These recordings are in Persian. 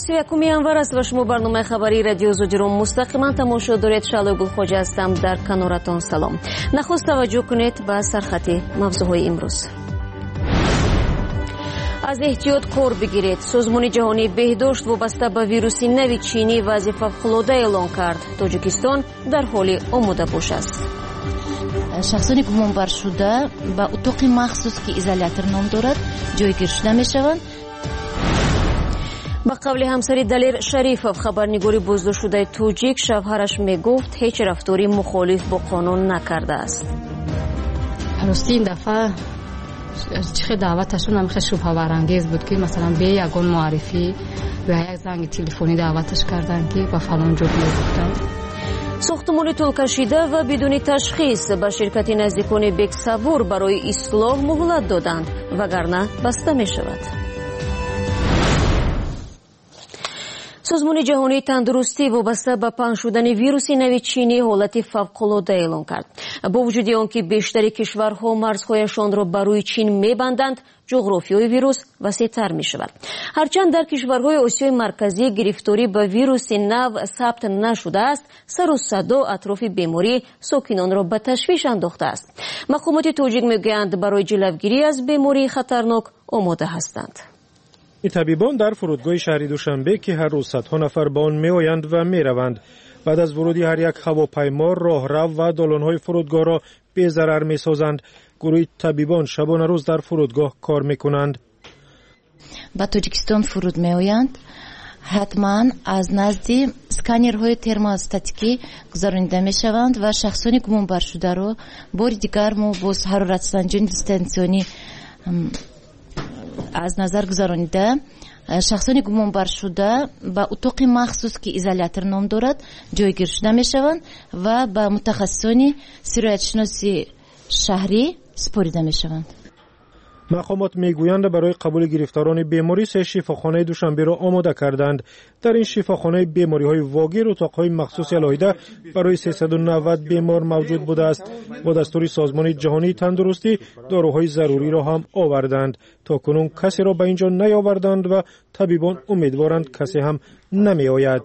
21 январ است و شما برنامه خبری رادیو زوج رو مستقیما تماشا دارید. شعله گلخواجه هستم. در کنارتان سلام. نخست توجه کنید به سرخط موضوعهای امروز. از احتیاط کار بگیرید. سازمان جهانی بهداشت وابسته به ویروس نوی چینی وضع فوق‌العاده اعلام کرد. تاجیکستان در حال آماده باش است. شخصانی گمانبر شده به اتاق مخصوص که ایزولاتور نام دارد جایگیر شده می شوند. با قول همسری دلیر شریفов خبرنگاری بازداشت شده توجیک شوهرش می گفت هیچ رفتاری مخالف با قانون نکرده است. راستی این دفعه چه دعوتشون هم خیلی شبهه برانگیز بود که مثلا به یگان معرفی و یک زنگ تلفنی دعوتش کردن که با فلان جور میگفتن. ساختمان طول کشیده و بدون تشخیص به شرکت نزدیکان بکسابور برای اصلاح مهلت دادند وگرنه بسته می شود. سازمان جهانی تندرستی وابسته به پنهان شدن ویروس نوی چینی حالت فوق‌العاده اعلام کرد. با وجود آنکه بیشتر کشورها مرزهایشان را بر روی چین می‌بندند، جغرافیای ویروس وسیع‌تر می‌شود. هرچند در کشورهای آسیای مرکزی گرفتاری به ویروس نو ثبت نشده است، سر و صدا اطراف بیماری ساکنان را به تشویش انداخته است. مقامات توجیک می‌گویند برای جلوگیری از بیماری خطرناک آماده هستند. طبیبان در فرودگاه شهری دوشنبه که هر روز صدها نفر به آن می‌آیند و می‌روند بعد از ورودی هر یک هواپیما راهرو و دالان‌های فرودگاه را بی‌ضرر می‌سازند. گروه طبیبان شبانه روز در فرودگاه کار می‌کنند. به تاجیکستان فرود می‌آیند حتما از نزد اسکانرهای ترموستاتیکی گذرانیده می‌شوند و شخصانی گمانبر شده را بار دیگر ما با حرارت سنجانی دیستانسیونی از نظر گذرانیده شخصانی گمانبر شده به اتاق مخصوص که ایزولاتور نام دارد جایگیر شده می شوند و به متخصصانی سرایت شناسی شهری سپرده می شوند. مقامات میگویند برای قبول گرفتاران بیماری 3 شفاخانه دوشنبه را آماده کردند. در این شفاخانه بیماری‌های واگیر اتاق‌های مخصوص علاوه برای 390 بیمار موجود بوده است. با دستور سازمان جهانی تندرستی داروهای ضروری را هم آوردند. تاکنون کسی را به اینجا نیاوردند و طبیبان امیدوارند کسی هم نمی‌آید.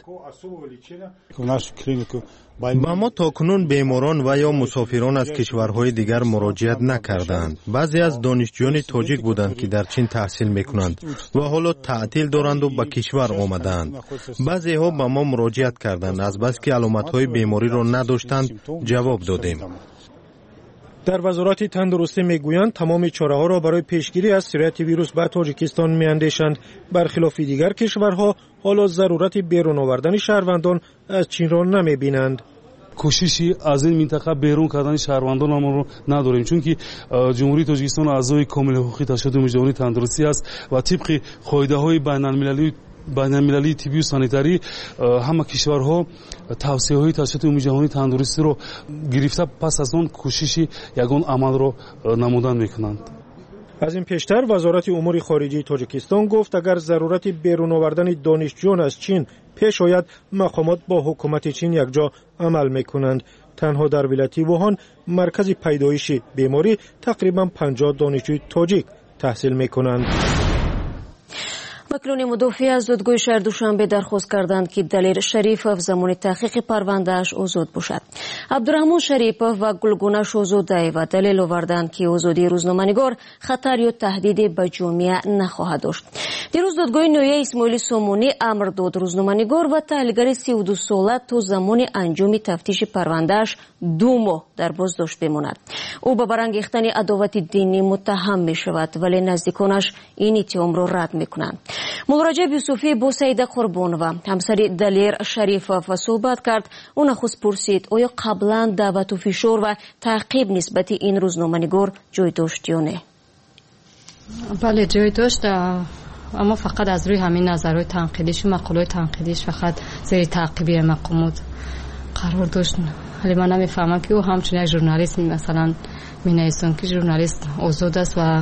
با ما تاکنون بیماران و یا مسافران از کشورهای دیگر مراجعت نکردند. بعضی از دانشجویان تاجیک بودند که در چین تحصیل میکنند و حالا تعطیل دارند و به کشور آمدند. بعضی ها با ما مراجعت کردند از بس که علامت‌های بیماری را نداشتند جواب دادیم. در وزارت تندرستی میگویند تمام چاره‌ها را برای پیشگیری از سرایت ویروس به تاجیکستان میاندیشند. برخلاف دیگر کشورها حالا ضرورت بیرون آوردن شهروندان از چین را نمیبینند. کوششی از این منطقه بیرون کردن شهروندان ما رو نداریم، چون که جمهوری تاجیکستان اعضای کامل حقوقی تشکیل جهانی تندرستی است و طبق قاعده‌های بین‌المللی طبی و سانیتاری همه کشورها توصیه‌های تشکیل جهانی تندرستی رو گرفته پس از آن کوششی یگان عمل رو نمودن میکنند. از این پیشتر وزارت امور خارجه تاجیکستان گفت اگر ضرورت بیرون آوردن دانشجویان از چین پیش آید مقامات با حکومت چین یکجا عمل میکنند. تنها در ولایت ووهان مرکز پیدایش بیماری تقریبا 50 دانشجوی تاجیک تحصیل میکنند. وکیلان مدافع از دادگاه شهر دوشنبه درخواست کردند که دلیر شریفov زمان تحقیق پرونده‌اش آزاد باشد. عبدالرحمن شریفov و گلگونه شاهزاده دلیل آوردند که آزادی روزنامه‌نگار خطر یا تهدید به جامعه نخواهد داشت. دیروز دادگاه نویه اسماعیل سامانی امر داد روزنامه‌نگار و تحلیلگر 32 ساله تا زمان انجام تفتیش پرونده‌اش 2 ماه در بازداشت بماند. او به برانگیختن عداوت دینی متهم می شود ولی نزدیکانش این اتهام را رد می کنند. مراجع یوسفی با سعیده قربان و همسر دلیر شریفov صحبت کرد. او نخست پرسید آیا قبلا دعوت و فشار و تعقیب نسبت این روزنامه‌نگار جای داشت یا نه؟ بله جای داشت، اما فقط از روی همین نظرهای تنقیدیش و مقاله‌های تنقیدیش فقط زیر تعقیبی مقامات قرار داشت. ولی من نمیفهمم که او همچون یک ژورنالیست مثلا مینویسن که ژورنالیست آزاد است و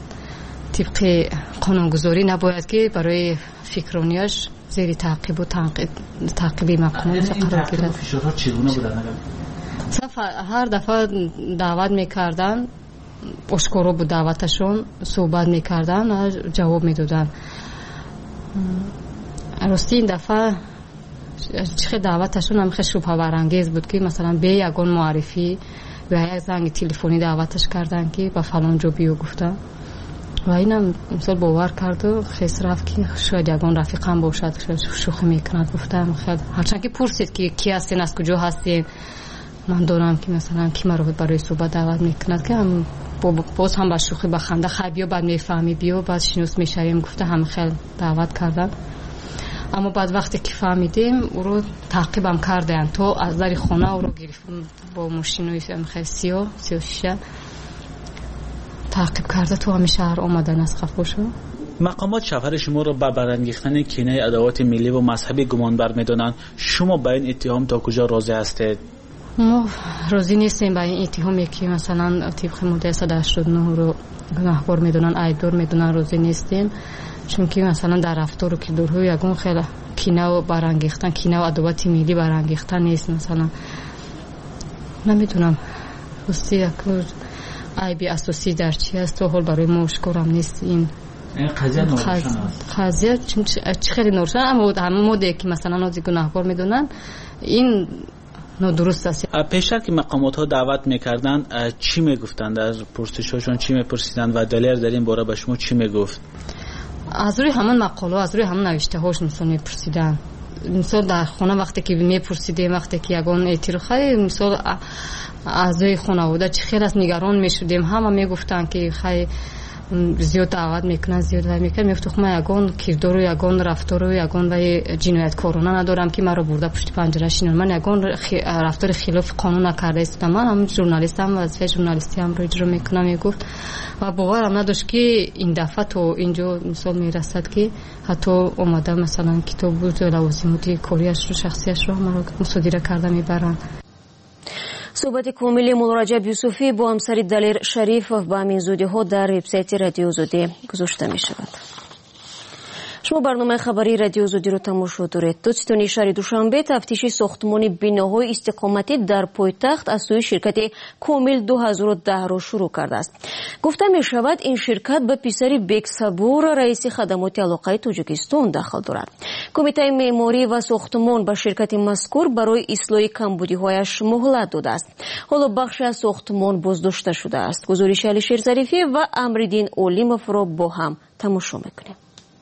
طبق قانونگذاری نباید که برای فکرانیش زیر تعقیب و تعقیبی مقامات قرار گیرد. فشارها چگونه بودن؟ هر دفعه دعوت میکردن، اشکارا بود دعوتشون، صحبت میکردن و جواب میدادن. راستی این دفعه چه دعوتشون هم خیلی شبهه برانگیز بود که مثلا به یگان معرفی و یک زنگ تلفنی دعوتش کردن که با فلان جو بیو گفتن و اینم مثلا باور کرد و خیس رفت که شاید یگان رفیقم باشد شوخی میکند. گفتم خیلی هرچند که پرسید که کی هستین از کجا هستین من دارم که مثلا کی مرا برای صحبت دعوت میکند که هم باز هم با شوخی با خنده خیلی بیا بعد میفهمی بیا بعد شنوس میشویم گفته هم خیلی دعوت کردن. اما بعد وقتی که فهمیدیم او رو تعقیبم کردن تو از در خانه او رو گرفتم با ماشینوی خیلی 36 تعقیب کرده تو همین شهر آمدن از خفوشو. مقامات شوهر شما را با برانگیختن کینه ادوات ملی و مذهبی گمانبر می‌دانند. شما با این اتهام تا کجا راضی هستید؟ ما راضی نیستیم با این اتهامی که مثلا طبق ماده 189 رو گناهکار می‌دونن عیبدار می‌دونن. راضی نیستیم چون که مثلا در رفتار و کردارهای یگان خیلی کینه و برانگیختن کینه و ادوات ملی برانگیختن نیست. مثلا نمیدونم راستی یک عیبی اساسی در چی است تو حال برای ما اشکارم نیست. این قضیه چه خیلی نورشن اما همه ماده که مثلا نازی گناهکار میدونن این نادرست است. پیشتر که مقامات ها دعوت میکردن چی میگفتن در پرسش‌هاشون چی میپرسیدن و دلیر در این باره به شما چی میگفت؟ از روی همون مقاله از روی همون نوشته هاش مثلا میپرسیدن. مثلا در خونه وقتی که میپرسیدیم وقتی که یگان اعتراضی مثلا اعضای خانواده چه خیلی از نگران میشدیم همه میگفتن که خیلی زیاد دعوت میکنن زیاد میکنن میگفت من یگان کردار و یگان رفتار و یگان و جنایتکارانه ندارم که مرا برده پشت پنجره شینم. من یگان رفتار خلاف قانون نکرده استم. من هم ژورنالیستم و وظیفه ژورنالیستی هم رو اجرا میکنم میگفت و باورم نداشت که این دفعه تو اینجا مثال میرسد که حتی اومده مثلا کتاب بود لوازمات کاریش رو شخصیش رو مرا مصادره کرده میبرن. صحبت کامل مولا رجب یوسفی با همسر دلیر شریفов با همین زودی ها در وبسایت رادیو زودی گذاشته می شود. شما برنامه خبری رادیو زودی رو تماشا دارید. دوستان شهر دوشنبه تفتیش ساختمان بناهای استقامتی در پایتخت از سوی شرکت کامل 2010 را شروع کرده است. گفته می شود این شرکت به پسر بیگ صبور رئیس خدمات علاقه تاجیکستان دخل دارد. کمیته معماری و ساختمان به شرکت مذکور برای اصلاح کمبودی‌هایش مهلت داده است. حالا بخش از ساختمان بازداشته شده است. گزارش علیشیر ظریفی و امرالدین اولیموف را با هم تماشا می‌کنیم.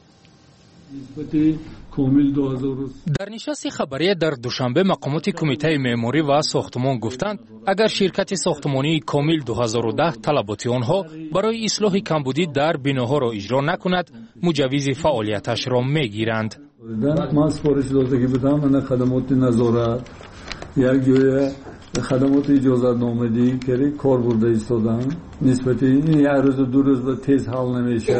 در نشست خبری در دوشنبه مقامات کمیته معماری و ساختمان گفتند اگر شرکت ساختمانی کامل 2010 طلبات آنها برای اصلاح کمبودی در بناها را اجرا نکند مجوز فعالیتش را میگیرند. من سفارش داده که بدم من خدمات نظارت یک جای خدمات اجازت نامه‌ای که کار برده ایستادن نسبت این یک روز دو روز به تیز حل نمیشه.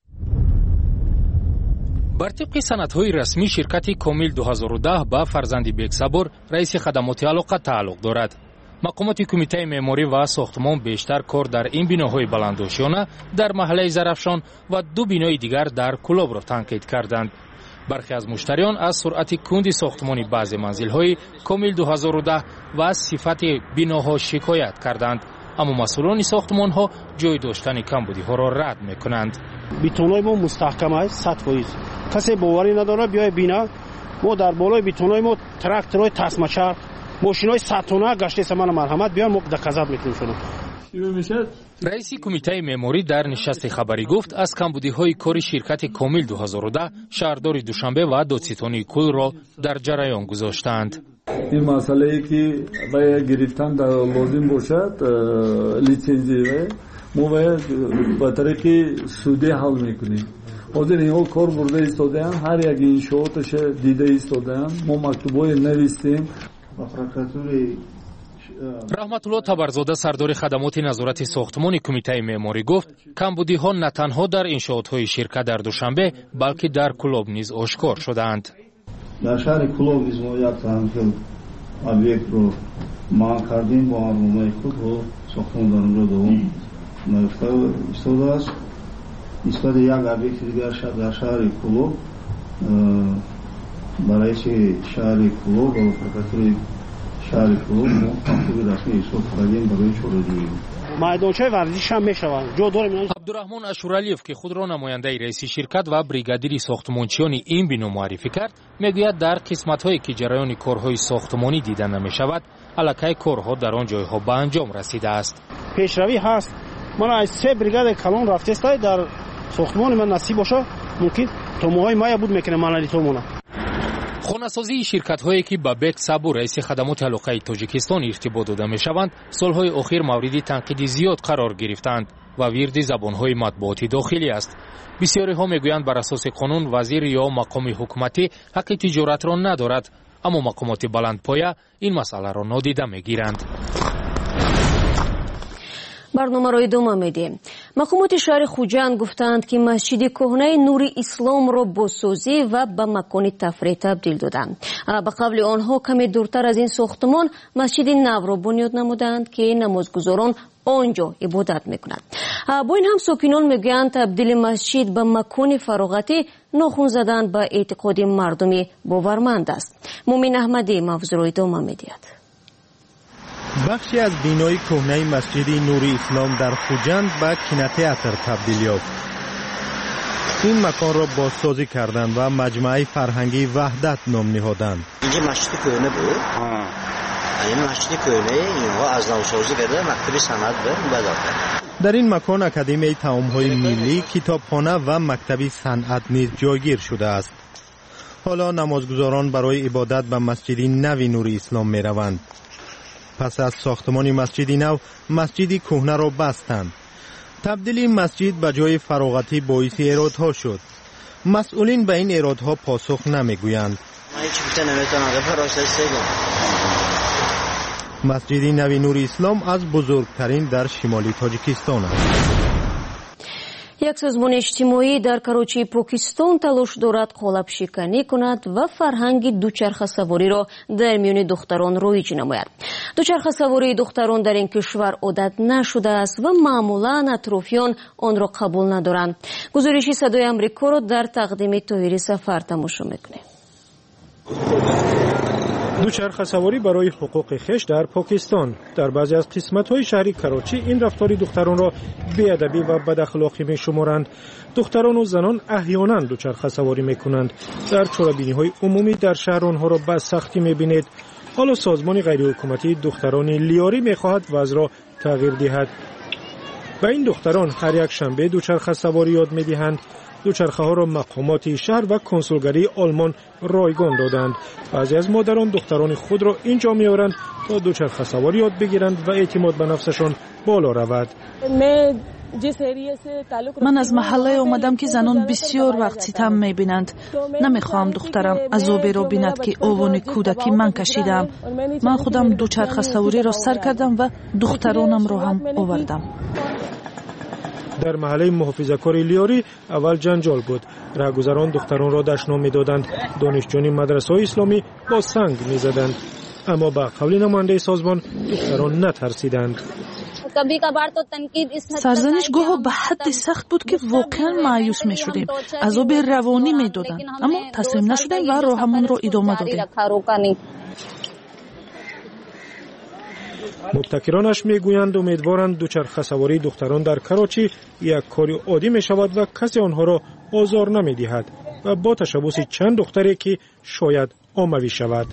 بر طبق سندهای رسمی شرکت کامل 2010 با فرزند بیگ صبور رئیس خدمات علاقه تعلق دارد. مقامات کمیته معماری و ساختمان بیشتر کار در این بناهای بلندآشیانه در محله زرافشان و دو بنای دیگر در کلاب را تنقید کردند. برخی از مشتریان از سرعت کند ساختمان بعضی منزل‌های کامل 2010 و از صفت بناها شکایت کردند. اما مسئولان ساختمان‌ها جای داشتن کمبودی‌ها را رد می‌کنند. بتون‌های ما مستحکم است 100%. کسی باوری نداره بیای بینا ما در بالای بتون‌های ما تراکتورهای تسمه‌چرخ ماشین‌های 100 تنه گشته سامان مرحمت بیان ما دکزات می‌کنیم شما. رئیس کمیته معماری در نشست خبری گفت از کمبودی‌های کار شرکت کامل 2010 شهردار دوشنبه و دادستانی کل را در جریان گذاشتند. این مسئله که باید گرفتن در لازم باشد لیسانس ما باید با طریق سودی حل میکنیم. حاضر اینها کار برده ایستادن هر یک انشاءاتش دیده ایستادن ما مکتوبای نوشتیم. رحمت الله تبرزاده سردار خدمات نظارت ساختمان کمیته معماری گفت کمبودی‌ها نه تنها در انشاءات‌های شرکت در دوشنبه بلکه در کلاب نیز آشکار شدند. در شهر کلاب نیز ما یک تنظیم об'єкт رو ما کردیم با برنامه خود و ساختمان در اونجا دوم ایستاده است. نسبت یک об'єکت دیگر در شهر کلاب برای شهر کلاب و پرکاتوری شهر کلاب ما مکتوب رسمی ایستاد کردیم برای چاره‌جویی. майдончаи варзишам мешаванд ҷо дорем. абдурахмон ашуралиев ки худро намояндаи раиси ширкат ва бригадири сохтмончиёни ин бино муаррифӣ кард, мегӯяд дар қисматҳое ки ҷараёни корҳои сохтмонӣ дида намешавад, аллакай корҳо дар он ҷойҳо ба анҷом расидааст. пешравӣ ҳаст. ман аз 3 бригадаи калон рафтестай дар сохтмони ман насиб боша мумкин то моҳои мая буд мекунем маналитомона. хонасозии ширкатҳое ки ба бек сабур раиси хадамоти алоқаи тоҷикистон иртибот дода мешаванд, солҳои охир мавриди танқиди зиёд қарор гирифтанд ва вирди забонҳои матбуоти дохилӣ аст. бисёриҳо мегӯянд бар асоси қонун вазир ё мақоми ҳукуматӣ ҳаққи тиҷоратро надорад, аммо мақомоти баландпоя ин масъаларо нодида мегиранд. барномаро идома медиҳем. мақомоти шаҳри хуҷанд гуфтанд ки масҷиди кӯҳнаи Нури Исломро бозсозӣ ва ба макони тафрих табдил доданд. ба қавли онҳо каме дуртар аз ин сохтмон масҷиди навро бунёд намуданд ки намозгузорон онҷо ибодат мекунанд. бо ин ҳам сокинон мегӯянд табдили масҷид ба макони фароғатӣ нохун задан ба эътиқоди мардуми боварманд аст. мумин аҳмадӣ мавзӯъро идома медиҳад. бахши аз бинои кӯҳнаи масҷиди Нури Ислом дар Хуҷанд ба кинотеатр табдил ёфт. ин маконро бозсозӣ карданд ва маҷмӯаи фарҳангии ваҳдат ном ниҳоданд. инҷа масҷиди кӯҳна буд. ин масҷиди кӯҳнаи инҳо аз навсозӣ карда мактаби санъат ба доданд. дар ин макон академияи таомҳои миллӣ, китобхона ва мактаби санъат низ ҷойгир шудааст. ҳоло намозгузорон барои ибодат ба масҷиди нави Нури Ислом мераванд. пас аз сохтмони масҷиди нав, масҷиди кӯҳнаро бастанд. табдили масҷид ба ҷои фароғатӣ боиси эродҳо шуд. масъулин ба ин эродҳо посух намегӯянд. масҷиди нави Нури Ислом аз бузургтарин дар шимоли Тоҷикистон аст. як созмони иҷтимоӣ дар Карочии Покистон талош дорад қолабшиканӣ кунад ва фарҳанги дучархасавориро дар миёни духтарон роиҷ намояд. дучархасавории духтарон дар ин кишвар одат нашудааст ва маъмулан атрофиён онро қабул надоранд. гузориши Садои Амрикоро дар тақдими Тоҳири Сафар тамошо мекунем. дучархасаворӣ барои ҳуқуқи хеш дар Покистон. дар баъзе аз қисматҳои шаҳри Карочӣ ин рафтори духтаронро беадабӣ ва бадахлоқӣ мешуморанд. духтарону занон аҳёнан дучархасаворӣ мекунанд. дар чорабиниҳои умумӣ дар шаҳр онҳоро ба сахтӣ мебинед. ҳоло созмони ғайриҳукуматии духтарони Лиёрӣ мехоҳад вазъро тағйир диҳад. ба ин духтарон ҳар як шанбе дучархасаворӣ ёд медиҳанд. дучархаҳоро мақомоти шаҳр ва консулгарии олмон ройгон доданд. баъзе аз модарон духтарони худро инҷо меоранд то дучархасаворӣ ёд бигиранд ва эътимод ба нафсашон боло равад. ман аз маҳаллае омадам ки занон бисёр вақт ситам мебинанд. намехоҳам духтарам азоберо бинад ки овони кӯдакӣ ман кашидам. ман худам дучархасавориро сар кардам ва духтаронамро ҳам овардам. дар маҳаллаи муҳофизакори Лиёрӣ аввал ҷанҷол буд. раҳгузарон духтаронро дашно медоданд. донишҷӯёни мадрасаҳои исломӣ бо санг мезаданд. аммо ба қавли намояндаи созмон духтарон натарсиданд. сарзаниш гоҳо ба ҳадди сахт буд ки воқеан маъюс мешудем. азоби равонӣ медоданд, аммо таслим нашудем ва роҳамонро идома додем. мубтакиронаш мегӯянд умедворанд дучархасавории духтарон дар Карочӣ як кори оддӣ мешавад ва касе онҳоро озор намедиҳад ва бо ташаббуси чанд духтаре ки шояд оммавӣ шавад.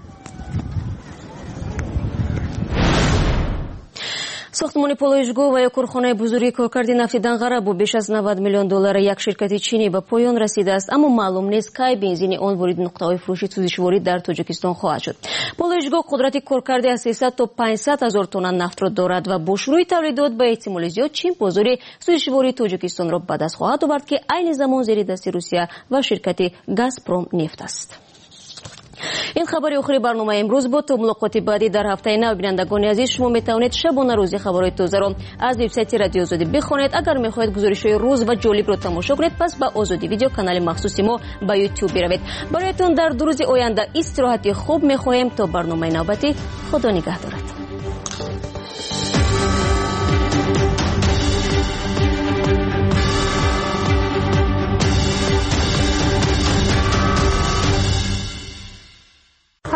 сохтмони полоишгоҳ ва ё корхонаи бузурги коркарди нафти Данғара бо беш аз $90 миллион як ширкати чинӣ ба поён расидааст, аммо маълум нест кай бензини он ворид нуқтаҳои фурӯши сӯзишворӣ дар Тоҷикистон хоҳад шуд. полоишгоҳ қудрати коркарди аз 300 то 500 ҳазор тонна нафтро дорад ва бо шурӯи тавлидот ба эҳтимоли зиёд чин бозори сӯзишвории Тоҷикистонро ба даст хоҳад овард ки айни замон зери дасти Русия ва ширкати Газпром нефт аст. ин хабари охири барномаи имрӯз буд. то мулоқоти баъдӣ дар ҳафтаи нав бинандагони азиз, шумо метавонед шабона рӯзи хабарои тозаро аз вебсайти Радиои Озодӣ бихонед. агар мехоҳед гузоришҳои рӯз ва ҷолибро тамошо кунед, пас ба Озодӣ видео канали махсуси мо ба YouTube биравед. бароятон дар 2 рӯзи оянда истироҳати хуб мехоҳем. то барномаи навбатӣ, худо нигаҳдорад.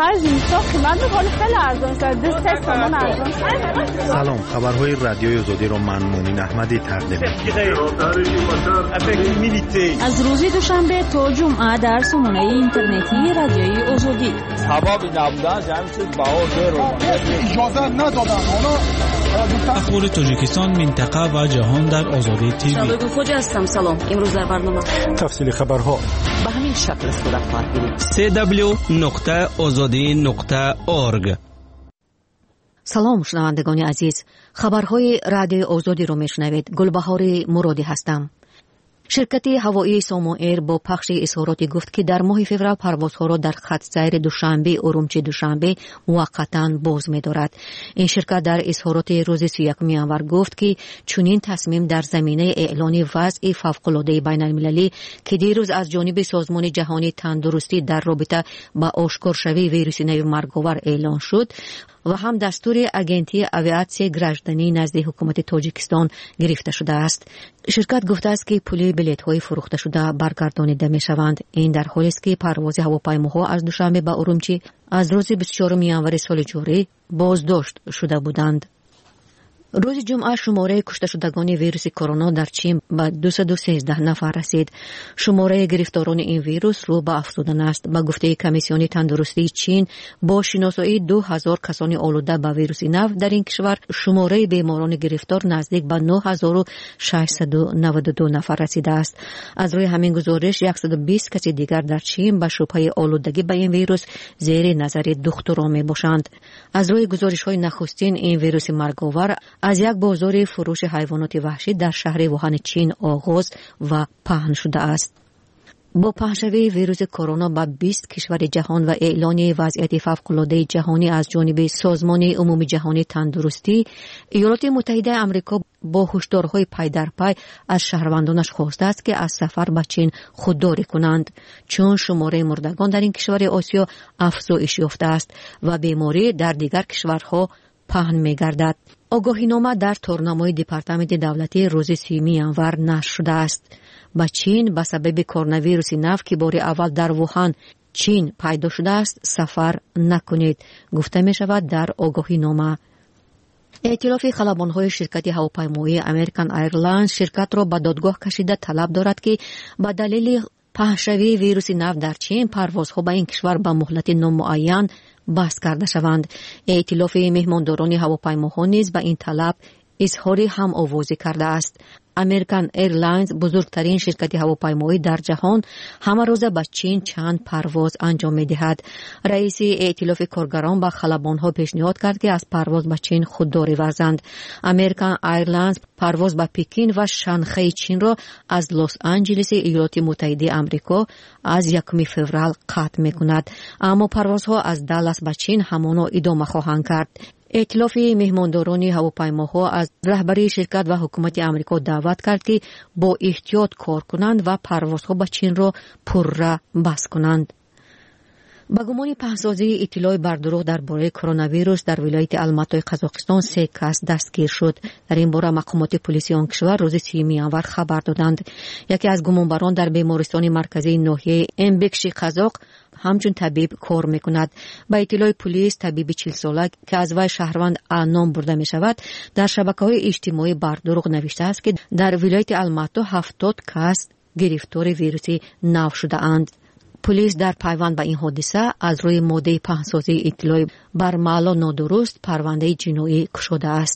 خرج میشه قیمت به خیلی ارزان شده 3 تومان ارزان شده. سلام، خبرهای رادیوی آزادی رو من مومین احمدی تقدیم از روز دوشنبه تا جمعه در سامانه اینترنتی رادیوی آزادی سبب نبودن جمعیت بهار اجازه ندادن. اخبار تاجیکستان، منطقه و جهان در آزادی تیوی. شباب خوش هستم. سلام. امروز در برنامه تفصیل خبرها به همین شکل صورت خواهد گرفت. www.azadi.org. سلام شنوندگان عزیز، خبرهای رادیو آزادی رو میشنوید. گلبهار مرادی هستم. شرکت هوایی سامو ایر با پخش اظهاراتی گفت که در ماه فوریه پروازها را در خط سیر دوشنبه ارومچی دوشنبه موقتا باز می‌دارد. این شرکت در اظهارات روز 31 ژانویه گفت که چنین تصمیم در زمینه اعلان وضع فوق‌العاده بین‌المللی که دیروز از جانب سازمان جهانی تندرستی در رابطه با آشکارشوی ویروس نو مرگ‌آور اعلان شد و هم دستور اگنتی آویاسیون گراژدانی نزد حکومت تاجیکستان گرفته شده است. شرکت گفته است که پول بلیط‌های فروخته شده برگردانیده می‌شوند. این در حالی است که پرواز هواپیماها از دوشنبه به ارومچی از روز 24 ژانویه سال جاری بازداشت شده بودند. روز جمعه شماره کشته شدگان ویروس کرونا در چین به 213 نفر رسید. شماره گرفتاران این ویروس رو به افزودن است. به گفته کمیسیون تندرستی چین، با شناسایی 2000 کسان آلوده به ویروس نو در این کشور، شماره بیماران گرفتار نزدیک به 9692 نفر رسیده است. از روی همین گزارش 120 کسی دیگر در چین به شبهه آلودگی به این ویروس زیر نظر دکتران می باشند. از روی گزارش‌های نخستین، این ویروس مرگ‌آور از یک بازار فروش حیوانات وحشی در شهر ووهان چین آغاز و پهن شده است. با پهن‌شوی ویروس کرونا به 20 کشور جهان و اعلان وضعیت فوق‌العاده جهانی از جانب سازمان عمومی جهانی تندرستی، ایالات متحده آمریکا با هشدارهای پای در پای از شهروندانش خواسته است که از سفر به چین خودداری کنند، چون شماره مردگان در این کشور آسیا افزایش یافته است و بیماری در دیگر کشورها پهن می‌گردد. آگاهینامه در تورنمای دپارتمنت دولتی روز 30 ژانویه نشر شده است. به چین به سبب کرونا ویروس نو که بار اول در ووهان چین پیدا شده است سفر نکنید، گفته می شود در آگاهینامه. ائتلاف خلبان‌های شرکت هواپیمایی امریکن ایرلاینز شرکت را به دادگاه کشیده طلب دارد که به دلیل پهن‌شوی ویروس نو در چین پروازها به این کشور به مهلت نامعین بس کرده شوند. ائتلاف مهمانداران هواپیماها نیز به این طلب اظهار هم آوازی کرده است. امریکن ایرلاینز بزرگترین شرکت هواپیمایی در جهان همه روز به چین چند پرواز انجام می‌دهد. رئیس ائتلاف کارگران به خلبان‌ها پیشنهاد کرد که از پرواز به چین خودداری ورزند. امریکن ایرلاینز پرواز به پکین و شانگهای چین را از لس آنجلس ایالات متحده آمریکا از 1 فوریه قطع می‌کند، اما پروازها از دالاس به چین همانا ادامه خواهند کرد. ائتلاف مهمانداران هواپیماها از رهبری شرکت و حکومت آمریکا دعوت کرد که با احتیاط کار کنند و پروازها به چین را پرره بس کنند. با گمان پهن‌سازی اطلاع بر دروغ درباره کرونا ویروس در ولایت الماتای قزاقستان 3 کس دستگیر شد. در این باره مقامات پلیسی آن کشور روز 30 ژانویه خبر دادند. یکی از گمانبران در بیمارستان مرکزی ناحیه امبکشی قزاق همچون طبیب کار میکند. با اطلاع پلیس، طبیب 40 ساله که از وی شهروند نام برده می شود در شبکه‌های اجتماعی بر دروغ نوشته است که در ولایت الماتا 70 کس گرفتار ویروس نو شده اند. پلیس در پیوند به این حادثه از روی ماده پهن‌سازی اطلاع بر معلا نادرست پرونده جنایی گشوده است.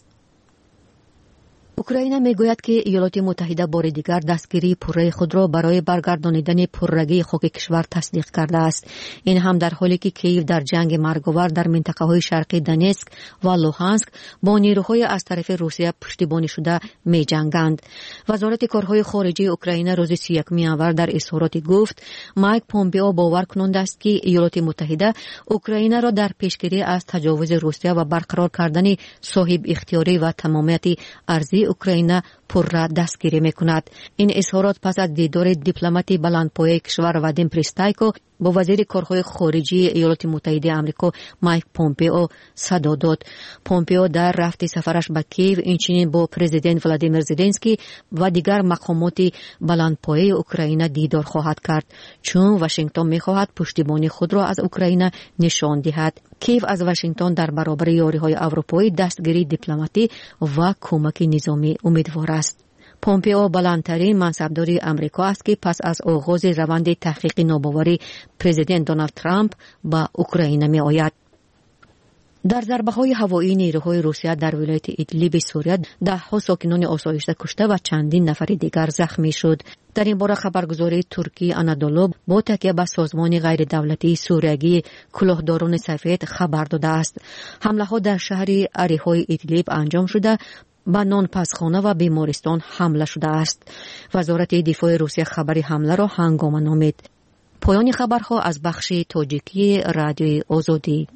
اوکراین میگوید که ایالات متحده بار دیگر دستگیری پره خود را برای برگردانیدن پررگی خاک کشور تصدیق کرده است. این هم در حالی که کیف در جنگ مرگاور در منطقه‌های شرقی دونتسک و لوهانسک با نیروهای از طرف روسیه پشتیبانی شده می‌جنگند. وزارت کارهای خارجه اوکراین روز 31 ژانویه در اظهاراتی گفت مایک پومپئو باور کننده است که ایالات متحده اوکراین را در پیشگیری از تجاوز روسیه و برقرار کردن صاحب اختیاری و تمامیت ارضی اوکراین پرره دستگیری میکند. این اظهارات پس از دیدار دیپلماتی بلندپایه کشور وادیم پریستایکو با وزیر کارهای خارجی ایالات متحده آمریکا مایک پومپئو صدا داد. پومپئو در رفت سفرش به کیو اینچنین با پرزیدنت ولادیمیر زلنسکی و دیگر مقامات بلندپایه اوکراین دیدار خواهد کرد، چون واشنگتن میخواهد پشتیبانی خود را از اوکراین نشان دهد. کیو از واشنگتن در برابر یاری‌های اروپایی دستگیری دیپلماتی و کمک نظامی امیدوار است. پومپئو بلندترین منصبداری امریکا است که پس از آغاز روند تحقیق ناباوری پرزیدنت دونالد ترامپ به اوکراین می آید. در ضربه‌های هوایی نیروهای روسیه در ولایت ایدلیب سوریه 10 ساکنان آسایشگاه کشته و چندین نفر دیگر زخمی شد. در این باره خبرگزاری ترکی آنادولو با تکیه به سازمان غیر دولتی سوریایی کلاهداران سفید خبر داده است. حمله‌ها در شهر اریحای ایدلیب انجام شده، به نانپزخانه و بیمارستان حمله شده است. وزارت دفاع روسیه خبر حمله را هنگامه نامید. پایان خبرها از بخش تاجیکی رادیوی آزادی.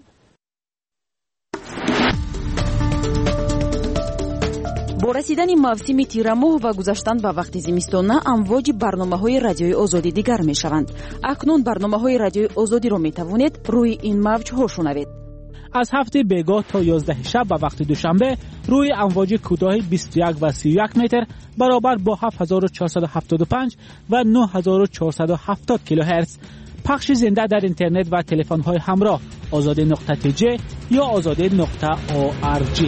با رسیدن موسم تیر ماه و گذشتن به وقت زمستان امواج برنامه‌های رادیوی آزادی دیگر می‌شوند. اکنون برنامه‌های رادیوی آزادی را می‌توانید روی این موج‌ها شنوید. از هفته بیگاه تا 11 شب به وقت دوشنبه روی امواج کوتاه 21 و 31 متر برابر با 7475 و 9470 کیلوهرتز. پخش زنده در اینترنت و تلفن‌های همراه azade.tj یا azade.org.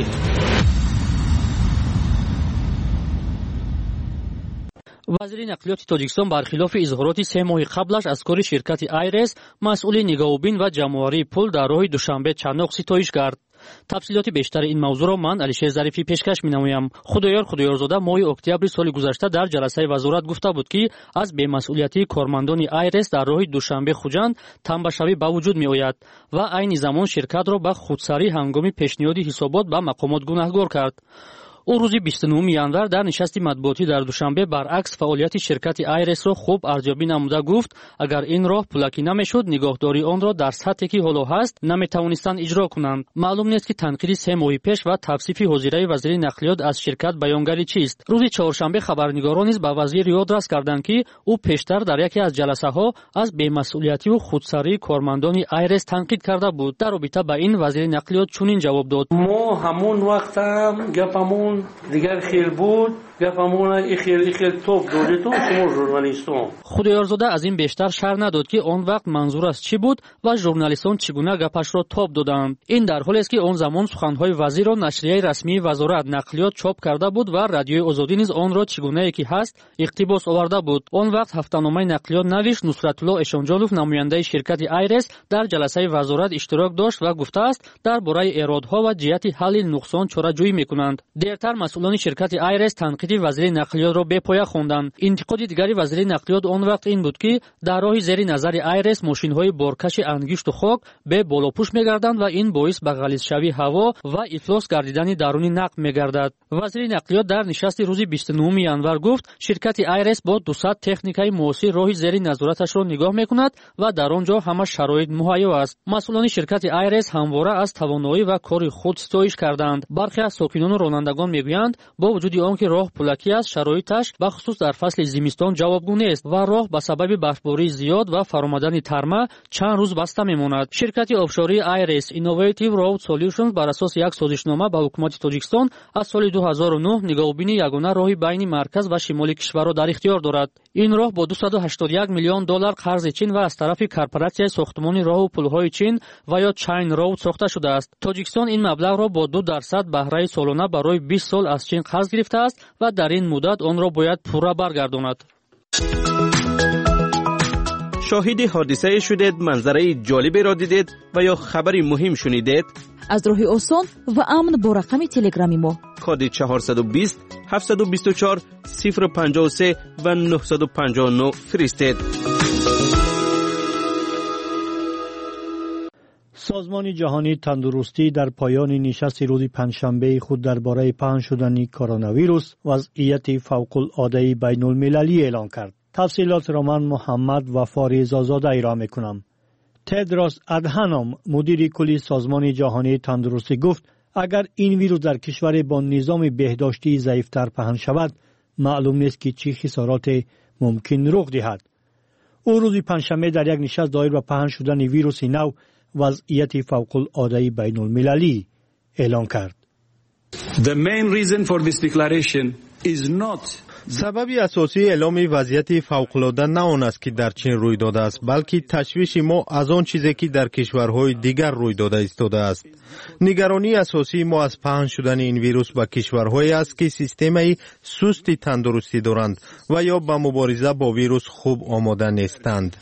وزیر نقلیات تاجیکستان برخلاف اظهارات 3 ماه قبلش از کار شرکت ایرس مسئول نگاهبین و جمع‌آوری پول در راه دوشنبه چنوق ستایش کرد. تفصیلات بیشتر این موضوع را من علیشیر ظریفی پیشکش می‌نمایم. خدایارزاده ماه اکتبر سال گذشته در جلسه وزارت گفته بود که از بی‌مسئولیتی کارمندان ایرس در راه دوشنبه خوجند تنبشوی به وجود می‌آید و عین زمان شرکت را به خودسری هنگام پیشنهاد حسابات به مقامات گناهگار کرد. او روز 29 ینور در نشست مطبوعاتی در دوشنبه برعکس فعالیت شرکت ایرس را خوب ارزیابی نموده گفت اگر این راه پولکی نمیشد نگاهداری آن را در سطحی که حالا هست نمیتوانستند اجرا کنند. معلوم نیست که تنقید 3 ماه پیش و توصیف حاضره وزیر نقلیات از شرکت بیانگری چیست. روز چهارشنبه خبرنگاران نیز به وزیر یادداشت کردند که او پیشتر در یکی از جلسه‌ها از بی‌مسئولیتی و خودسری کارمندان ایرس تنقید کرده بود. در رابطه با این وزیر نقلیات چنین جواب داد: ما همون وقت هم گپمون دیگر خیل بود، گپمون این خیل توپ دادیتون شما ژورنالیستان. خدایارزاده از این بیشتر شرح نداد که آن وقت منظور از چی بود و ژورنالیستان چگونه گپش را توپ دادند. این در حالی است که آن زمان سخنهای وزیر را نشریه رسمی وزارت نقلیات چاپ کرده بود و رادیوی آزادی نیز آن را چگونه که هست اقتباس آورده بود. آن وقت هفته‌نامه نقلیات نوشت نصرت الله اشانجالوف نماینده شرکت ایرس در جلسه وزارت اشتراک داشت و گفته است درباره ایرادها و جهت حل نقصان چاره‌جویی می‌کنند. دیرتر مسئولان شرکت ایرس تنقید وزیر نقلیات را بپایه خواندند. انتقاد دیگری وزیر نقلیات آن وقت این بود که در راه زیر نظر ایرس ماشین‌های بارکش انگشت و خاک به بالاپوش می‌گردند و این باعث به غلیظشوی هوا و افلاس گردیدن درونی نقل می‌گردد. وزیر نقلیات در نشست روز 29 ینور گفت شرکت ایرس با 200 تکنیکای معاصر راه زیر نظارتش را نگاه می‌کند و در آنجا همه شرایط مهیا است. مسئولان شرکت ایرس همواره از توانایی و کار خود ستایش کردند. برخی از ساکنان و رانندگان میگویند با وجود آنکه راه پولکی است شرایطش به خصوص در فصل زمستان جوابگو نیست و راه به سبب برفباری زیاد و فرآمدن ترمه چند روز بسته میماند. شرکت آبشاری ایرس اینوویتیو رود سولوشنز بر اساس یک سازشنامه با حکومت تاجیکستان از سال 2009 نگاهبین یگانه راهی بین مرکز و شمال کشور را در اختیار دارد. این راه با 281 میلیون دلار قرض چین و از طرف کارپوراسیون ساختمان راه و پل‌های چین و یا چین رود ساخته شده است. تاجیکستان این مبلغ را با 2% بهره سالانه برای 20 سال از چین قرض گرفته است و در این مدت آن را باید پورا برگرداند. شاهد حادثه شدید، منظره جالبی را دیدید و یا خبری مهم شنیدید؟ از راه آسان و امن با رقم تلگرامی ما کد 420 724 053 و 959 فرستید. سازمان جهانی تندرستی در پایان نشست روز پنجشنبه خود درباره پنهان شدن کرونا ویروس وضعیت فوق العاده بین المللی اعلام کرد. تفصیلات را من محمد وفاری زازاده ارائه می‌کنم. تدروس ادهانوم مدیر کلی سازمان جهانی تندرستی گفت اگر این ویروس در کشور با نظام بهداشتی ضعیف‌تر پهن شود معلوم نیست که چه خسارات ممکن رخ دهد. او روز پنجشنبه در یک نشست دایر به پهن شدن ویروس نو وضعیت فوق العاده بین المللی اعلان کرد. The main reason for this declaration is not سبب اساسی اعلام وضعیت فوق‌العاده نه آن است که در چین روی داده است، بلکه تشویش ما از آن چیزی که در کشورهای دیگر روی داده ایستاده است. نگرانی اساسی ما از پهن شدن این ویروس به کشورهایی است که سیستمی سست تندرستی دارند و یا به مبارزه با ویروس خوب آماده نیستند.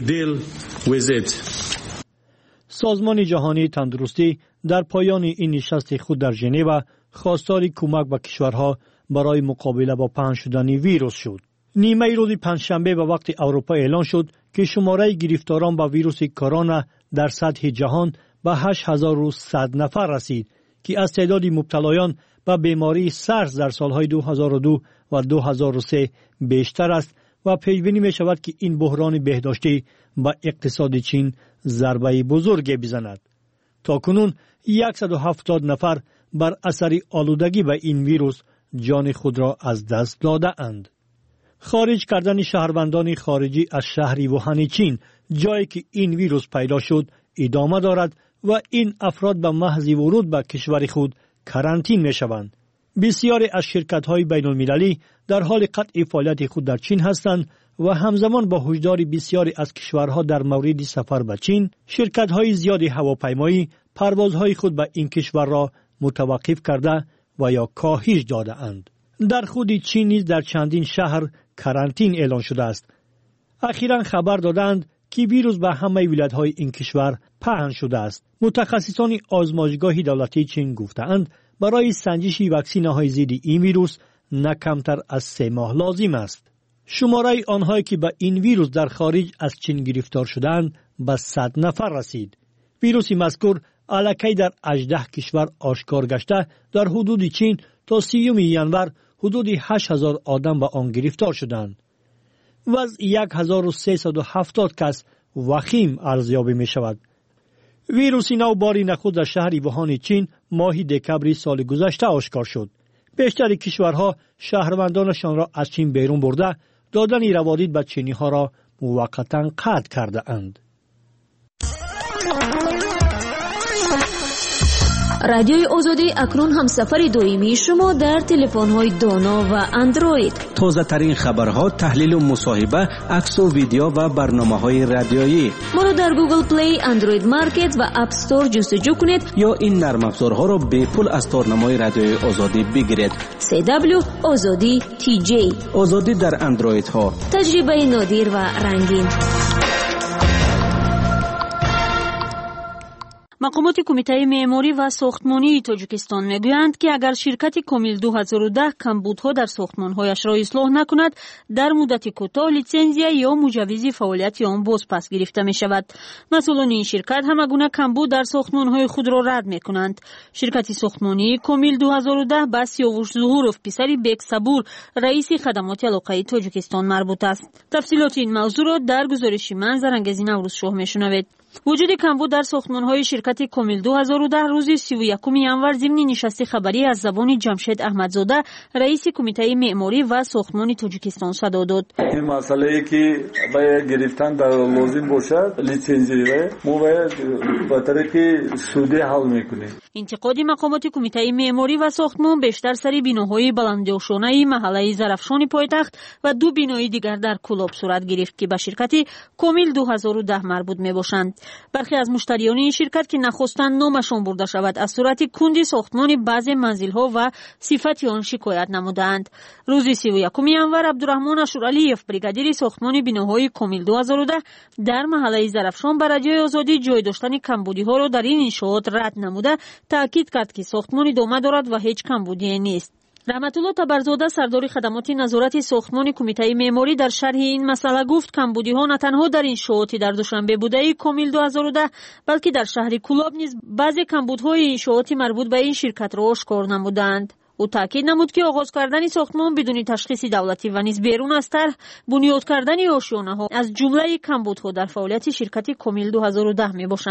سازمان جهانی تندرستی در پایان این نشست خود در ژنو خواستار کمک به کشورها برای مقابله با پهن شدن ویروس شد. نیمه روز پنجشنبه به وقت اروپا اعلان شد که شماره گرفتاران با ویروس کرونا در سطح جهان به 8100 نفر رسید که از تعداد مبتلایان به بیماری سارس در سالهای 2002 و 2003 بیشتر است و پیش‌بینی می شود که این بحران بهداشتی به اقتصاد چین ضربه بزرگی بزند. تاکنون 170 نفر بر اثر آلودگی به این ویروس جان خود را از دست داده اند. خارج کردن شهروندان خارجی از شهر ووهان چین، جایی که این ویروس پیدا شد، ادامه دارد و این افراد به محض ورود به کشور خود کرانتین می شوند. بسیاری از شرکت‌های بین‌المللی در حال قطع فعالیت خود در چین هستند و همزمان با هشدار بسیاری از کشورها در مورد سفر به چین، شرکت‌های زیادی هواپیمایی پروازهای خود به این کشور را متوقف کرده و یا کاهش داده اند. در خود چین نیز در چندین شهر کرانتین اعلان شده است. اخیراً خبر دادند که ویروس به همه ولایت‌های این کشور پهن شده است. متخصصان آزمایشگاه دولتی چین گفتند برای سنجش واکسین‌های ضد این ویروس نه کمتر از 3 ماه لازم است. شماره آنهایی که به این ویروس در خارج از چین گرفتار شدند به 100 نفر رسید. ویروس مذکور الکی در 18 کشور آشکار گشته در حدود چین تا 30 ینور حدود 8000 آدم به آن گرفتار شدند. وضع 1370 کس وخیم ارزیابی می شود. ویروس نو باری نخود در شهر ووهان چین ماه دکمبر سال گذشته آشکار شد. بیشتر کشورها شهروندانشان را از چین بیرون برده دادن روادید به چینی ها را موقتا قطع کرده اند. رادیوی آزادی اکنون هم سفر دائمی شما در تلفن‌های دانا و اندروید. تازه ترین خبرها، تحلیل و مصاحبه، عکس و ویدیو و برنامه‌های رادیویی. ما را در گوگل پلی، اندروید مارکت و اپ استور جستجو کنید یا این نرم افزارها را به پول از تارنمای رادیوی آزادی بگیرید. CW آزادی TJ. آزادی در اندروید ها. تجربه نادر و رنگین. مقامات کمیته معماری و ساختمانی تاجیکستان میگویند که اگر شرکت کامل 2010 کمبودها در ساختمانهایش را اصلاح نکند، در مدت کوتاه لیسانسیه یا مجوز فعالیت آن باز پس گرفته می شود. مسئولان این شرکت همگونه کمبود در ساختمانهای خود را رد می کنند. شرکت ساختمانی کامل 2010 به سیاوش ظهورов پسر بیک صبور رئیس خدمات علاقه تاجیکستان مربوط است. تفصیلات این موضوع را در گزارش من زرنگزی نوروز شاه میشنوید. وجود کمبود در ساختمان‌های شرکت کامل 2010 روز 31 ینور ضمن نشست خبری از زبان جمشید احمدزاده رئیس کمیته معماری و ساختمان تاجیکستان صدا داد. این مسئله که باید گرفتن در لازم باشد لیسانسیه ما باید به طریق سودی حل میکنیم. انتقاد مقامات کمیته معماری و ساختمان بیشتر سر بیناهای بلندجوشانه محله زرافشان پایتخت و 2 بینای دیگر در کلاب صورت گرفت که به شرکت کامل 2010 مربوط میباشند. برخی از مشتریان این شرکت که نخواستند نامشان برده شود از صورت کندی ساختمان بعضی منزل‌ها و صفت آن شکایت نمودند. روز 31 ینور عبدالرحمن اشورعلیف بریگادیر ساختمان بیناهای کامل 2010 در محله زرافشان بر رادیوی آزادی جای داشتن کمبودی‌ها را در این انشاءات رد نموده تاکید کرد که ساختمان ادامه دارد و هیچ کمبودی نیست. رحمتالله تبرزاده سردار خدمات نظارت ساختمان کمیته معماری در شرح این مسئله گفت کمبودی‌ها نه تنها در انشاءات در دوشنبه بوده کامل 2010 بلکه در شهر کولاب نیز بعضی کمبودهای انشاءات مربوط به این شرکت را آشکار نمودند. او تاکید نمود که آغاز کردن ساختمان بدون تشخیص دولتی و نیز بیرون از طرح بنیاد کردن آشیانه‌ها از جمله کمبودها در فعالیت شرکت کامل 2010 میباشند.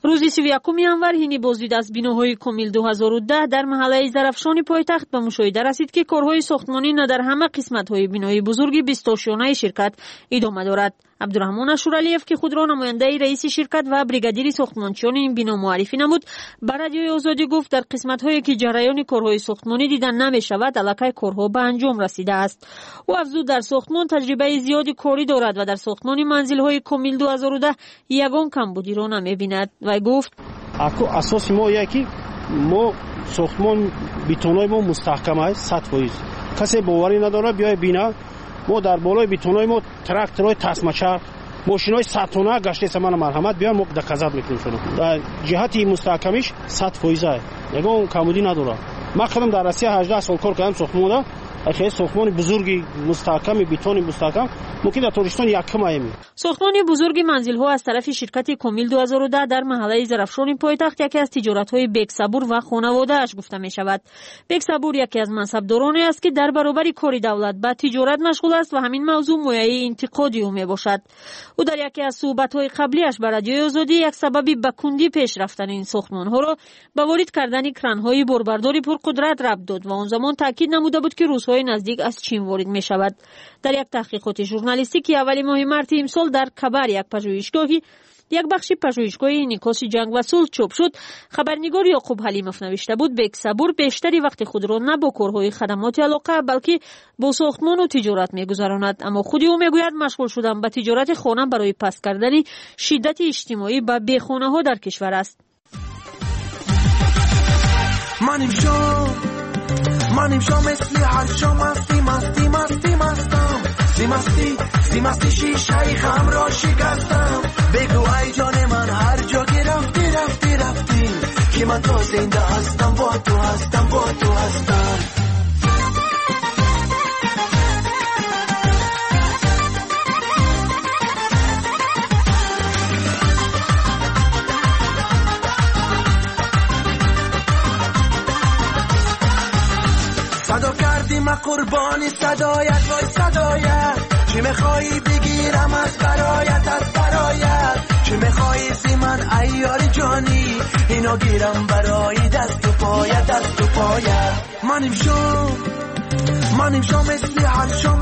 روز 31 январ ҳини боздид аз биноҳои Комил 2010 дар маҳаллаи Зарафшони пойтахт ба мушоҳида расид, ки корҳои сохтмонӣ на дар ҳама қисматҳои бинои бузурги 20-шонаи ширкат идома дорад. абдураҳмон ашуралиев, ки худро намояндаи раиси ширкат ва бригадири сохтмончиёни ин бино муаррифӣ намуд, ба радиои Озодӣ гуфт дар қисматҳое ки ҷараёни корҳои сохтмонӣ дида намешавад, аллакай корҳо ба анҷом расидааст. ӯ афзуд, дар сохтмон таҷрибаи зиёди корӣ дорад ва дар сохтмони манзилҳои Комил 2010 ягон камбудиро намебинад. вай гуфт: асоси мо ие ки мо сохтмон битонои мо мустаҳкам аст 100%. касе боварӣ надора биёй бина, мо дар болои битонои мо тракторҳои тасмачарх, мошинои 100 тонна гаштеса мана марҳамат биёй мо доказат мекунем шуно. дар ҷиҳати мустаҳкамиш 100% ягон камбудӣ надора. ман худам дар Россия 18 сол кор кардам сохтмонда. خیلی ساختمان بزرگی مستحکم بتونی مستحکم ممکن در تاجیکستان یکم ایمی. ساختمان بزرگ منزل‌ها از طرف شرکت کومیل 2010 در محله زرافشان پایتخت یکی از تجارت‌های بکسبور و خانواده‌اش گفته می‌شود. بکسبور یکی از منصبدارانی است که در برابر کار دولت با تجارت مشغول است و همین موضوع مایه انتقادی او میباشد. او در یکی از صحبت‌های قبلیش با رادیوی آزادی یک سبب به کندی پیش رفتن این ساختمان‌ها را به وارد کردن کران‌های باربرداری پرقدرت ربط داد و آن زمان تاکید نموده بود که روزهای نزدیک از چین وارد می شود. در یک تحقیقات ژورنالیستیکی اولی ماه مارس امسال در کبر یک پژوهشگاهی یک بخش پژوهشگاهی انعکاس جنگ و صلح چاپ شد، خبرنگار یعقوب حلیموف نوشته بود بکسبور بیشتری وقت خود را نه با کارهای خدمات علاقه بلکه با ساختمان و تجارت می‌گذراند. اما خود او میگوید مشغول شدن به تجارت خانه برای پس کردن شدت اجتماعی به بیخانه‌ها در کشور است. منیم شو مثل هر شو مستی شیشه خم را شکستم. بگو ای جان من هر جا که رفتی که من تا زنده هستم با تو هستم. صدا کردیم قربانی صدایت وای صدایت، چی میخوایی بگیرم از برایت، چی میخوایی زی من ایاری جانی اینو گیرم برای دست و پایت. منیم شو مثل هر شو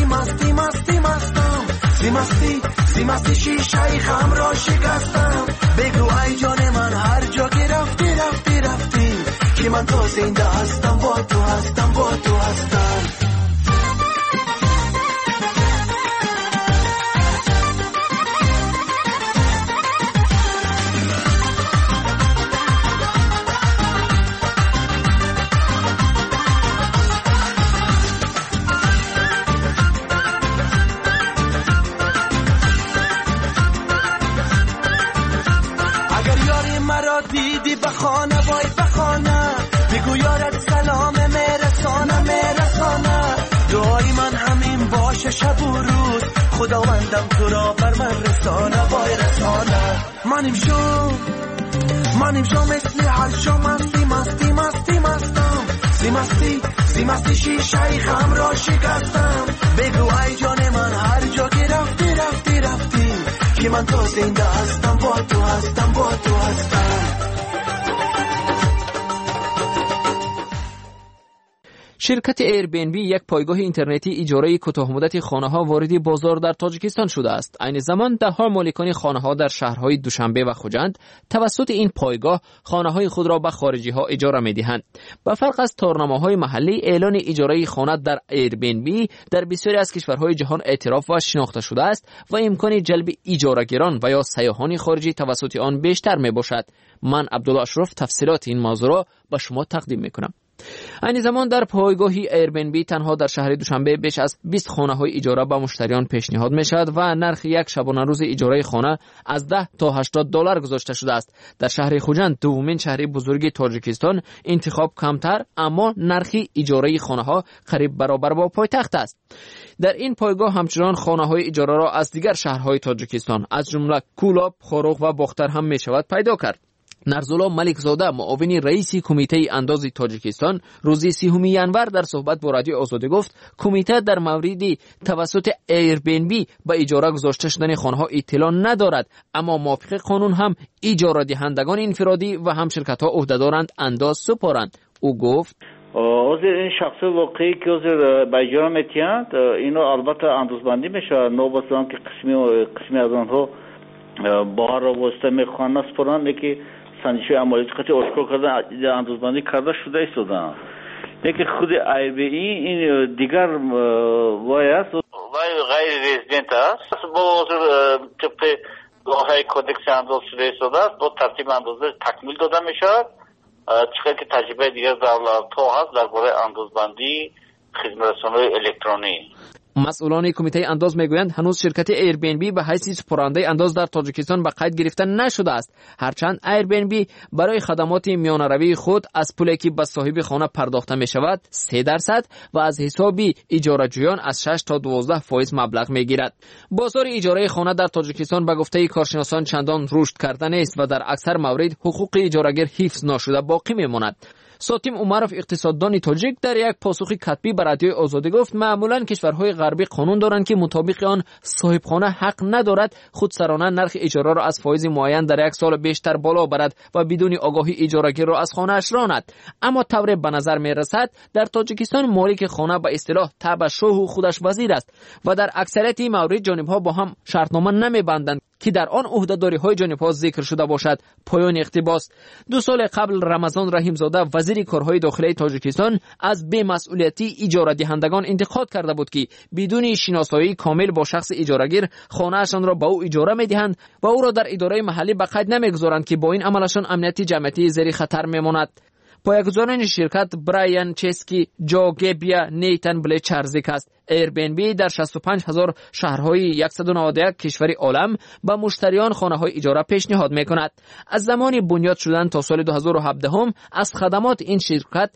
مستی شیشه خم را شکستم. بگو ای جان من هر جا که رفتی که من تا زنده هستم با تو هستم. اگر یاری مرا دیدی بخانه وای بخانه، بگو یارت سلام میرسانه. دعای من همین باشه شب و روز، خداوندم تو را بر من رسانه وای رسانه. منیم شو مثل هر شو مستی شیشه خم را شکستم. بگو ای جان من هر جا که رفتی که من تا زنده هستم با تو هستم. شرکت ایربنبی یک پایگاه اینترنتی اجاره کوتاه‌مدت خانه‌ها وارد بازار در تاجیکستان شده است. عین زمان ده‌ها مالکان خانه‌ها در شهرهای دوشنبه و خوجند توسط این پایگاه خانه‌های خود را به خارجی‌ها اجاره می‌دهند. با فرق از تارنامه‌های محلی، اعلان اجاره خانه در ایربنبی در بسیاری از کشورهای جهان اعتراف و شناخته شده است و امکان جلب اجاره‌گران و یا سیاحان خارجی توسط آن بیشتر می‌باشد. من عبدالله اشرف تفصیلات این موضوع را به شما تقدیم می‌کنم. این زمان در پایگاهی ایربنبی تنها در شهر دوشنبه بیش از 20 خانه‌های اجاره به مشتریان پیشنهاد می‌شود و نرخ یک شبانه روز اجاره خانه از 10 تا 80 دلار گذاشته شده است. در شهر خوجند، دومین شهر بزرگ تاجیکستان، انتخاب کمتر اما نرخ اجاره خانه‌ها قریب برابر با پایتخت است. در این پایگاه همچنان خانه‌های اجاره را از دیگر شهرهای تاجیکستان از جمله کولاب، خوروغ و باختر هم می‌شود پیدا کرد. نرزولا ملکزاده معاون رئیس کمیته انداز تاجیکستان روز 30 ینور در صحبت با رادیو آزادی گفت کمیته در مورد توسط ایربنبی به اجاره گذاشته شدن خانه‌ها اطلاع ندارد، اما موافق قانون هم اجاره دهندگان انفرادی و هم شرکت‌ها عهده‌دارند انداز سپارند. او گفت حاضر این شخص واقعی که حاضر به اجاره میتیند اینو البته اندازبندی میشه، نوبستان که قسمی از آنها بهار را واسطه میخوان نسپرند که سنجش عملیات خطی آشکار کردن اندازبندی کرده شده ایستادن. لیکن خود ایربی این دیگر وای است وای غیر رزیدنت است با طبق لاهای کودکس انداز شده ایستاده است، با ترتیب اندازه تکمیل داده میشود. چقدر که تجربه دیگر دولت‌ها هست درباره اندازبندی خدمت‌رسانی الکترونی. مسئولان کمیته انداز میگویند هنوز شرکت ایربنبی به حیث سپرنده انداز در تاجیکستان به قید گرفته نشده است، هرچند ایربنبی برای خدمات میانروی خود از پولی که به صاحب خانه پرداخته می شود 3% و از حساب اجاره‌جویان از 6 تا 12% مبلغ میگیرد. بازار اجاره خانه در تاجیکستان به گفته کارشناسان چندان رشد کرده نیست و در اکثر موارد حقوق اجارهگر حفظ نشده باقی میماند. ساتیم عمرف اقتصاددان تاجیک در یک پاسخ کتبی به رادیوی آزادی گفت معمولا کشورهای غربی قانون دارند که مطابق آن صاحبخانه حق ندارد خودسرانه نرخ اجاره را از فایز معین در یک سال بیشتر بالا برد و بدون آگاهی اجارهگر را از خانه اش راند. اما طور به نظر می رسد در تاجیکستان مالک خانه به اصطلاح تبع شوه خودش وزیر است و در اکثریت موارد جانبها با هم شرطنامه نمی بندند که در آن عهده‌داری‌های جانبها ذکر شده باشد. پایان اقتباس. 2 سال قبل رمضان رحیمزاده وزیر کارهای داخلی تاجیکستان از بی‌مسئولیتی اجاره دهندگان انتقاد کرده بود که بدون شناسایی کامل با شخص اجاره‌گر خانه‌اشان را به او اجاره می‌دهند و او را در اداره محلی به قید نمی‌گذارند که با این عملشان امنیت جمعیتی زیر خطر می‌ماند. پایه‌گذاران شرکت برایان چسکی، جو گبیا، نیتن بلچرزیک است. ایربنبی در 65,000 شهرهای 191 کشور عالم به مشتریان خانه‌های اجاره پیشنهاد می‌کند. از زمان بنیاد شدن تا سال 2017 هم از خدمات این شرکت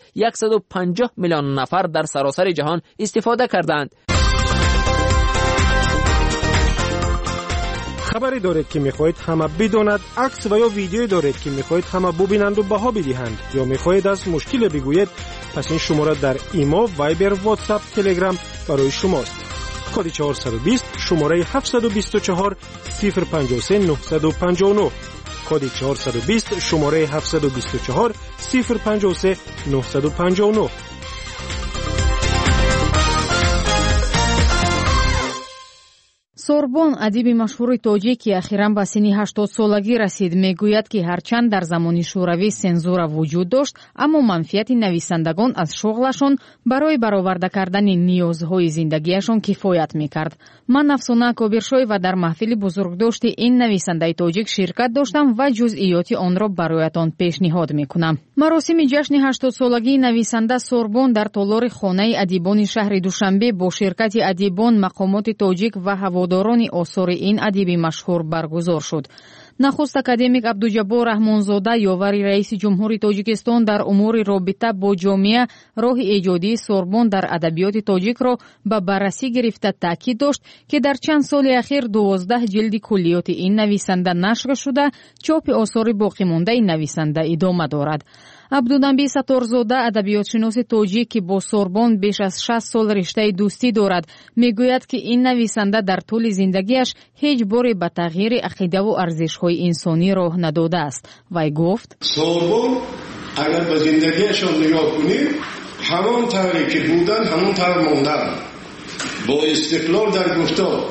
150 میلیون نفر در سراسر جهان استفاده کردند. خبری دارید که میخواهید همه بداند، عکس و یا ویدیویی دارید که میخواهید همه ببینند و بها بدهند، یا میخواهید از مشکل بگویید، پس این شماره در ایما، وایبر، واتساپ، تلگرام برای شماست. کد 420 شماره 724 053 959. کد 420 شماره 724 053 959. سوربون ادیبی مشهور توجیک که اخیراً به سن 80 سالگی رسید میگوید که هرچند در زمان شوروی سنزور وجود داشت اما منفیت نویسندگان از شغلشان برای برآورده کردن نیازهای زندگیشان کفایت میکرد. من افسانه کابرشوی و در محفل بزرگداشت این نویسنده توجیک شرکت داشتم و جزئیات آن را برایتان پیشنهاد میکنم. مراسم جشن 80 سالگی نویسنده سوربون در تالار خانه ادیبان شهر دوشنبه با شرکت ادیبان، مقامات توجیک و هواداران آثار این ادیب مشهور برگزار شد. نخست اکادمیک عبدالجبار رحمانزاده یاور رئیس جمهوری تاجیکستان در امور رابطه با جامعه راه ایجادی سوربون در ادبیات تاجیک را به بررسی گرفته تاکید داشت که در چند سال اخیر 12 جلد کلیات این نویسنده نشر شده، چاپ آثار باقی مانده این نویسنده ادامه دارد. عبدالنبی ستارزاده ادبیات شناس تاجیک که با سوربون بیش از 60 سال رشته دوستی دارد میگوید که این نویسنده در طول زندگیش هیچ باری به تغییر عقیده و ارزش‌های انسانی راه نداده است. وی گفت سوربون اگر به زندگیشان نگاه کنید همان طوری که بودن همون طور ماندن، با استقلال در گفتار،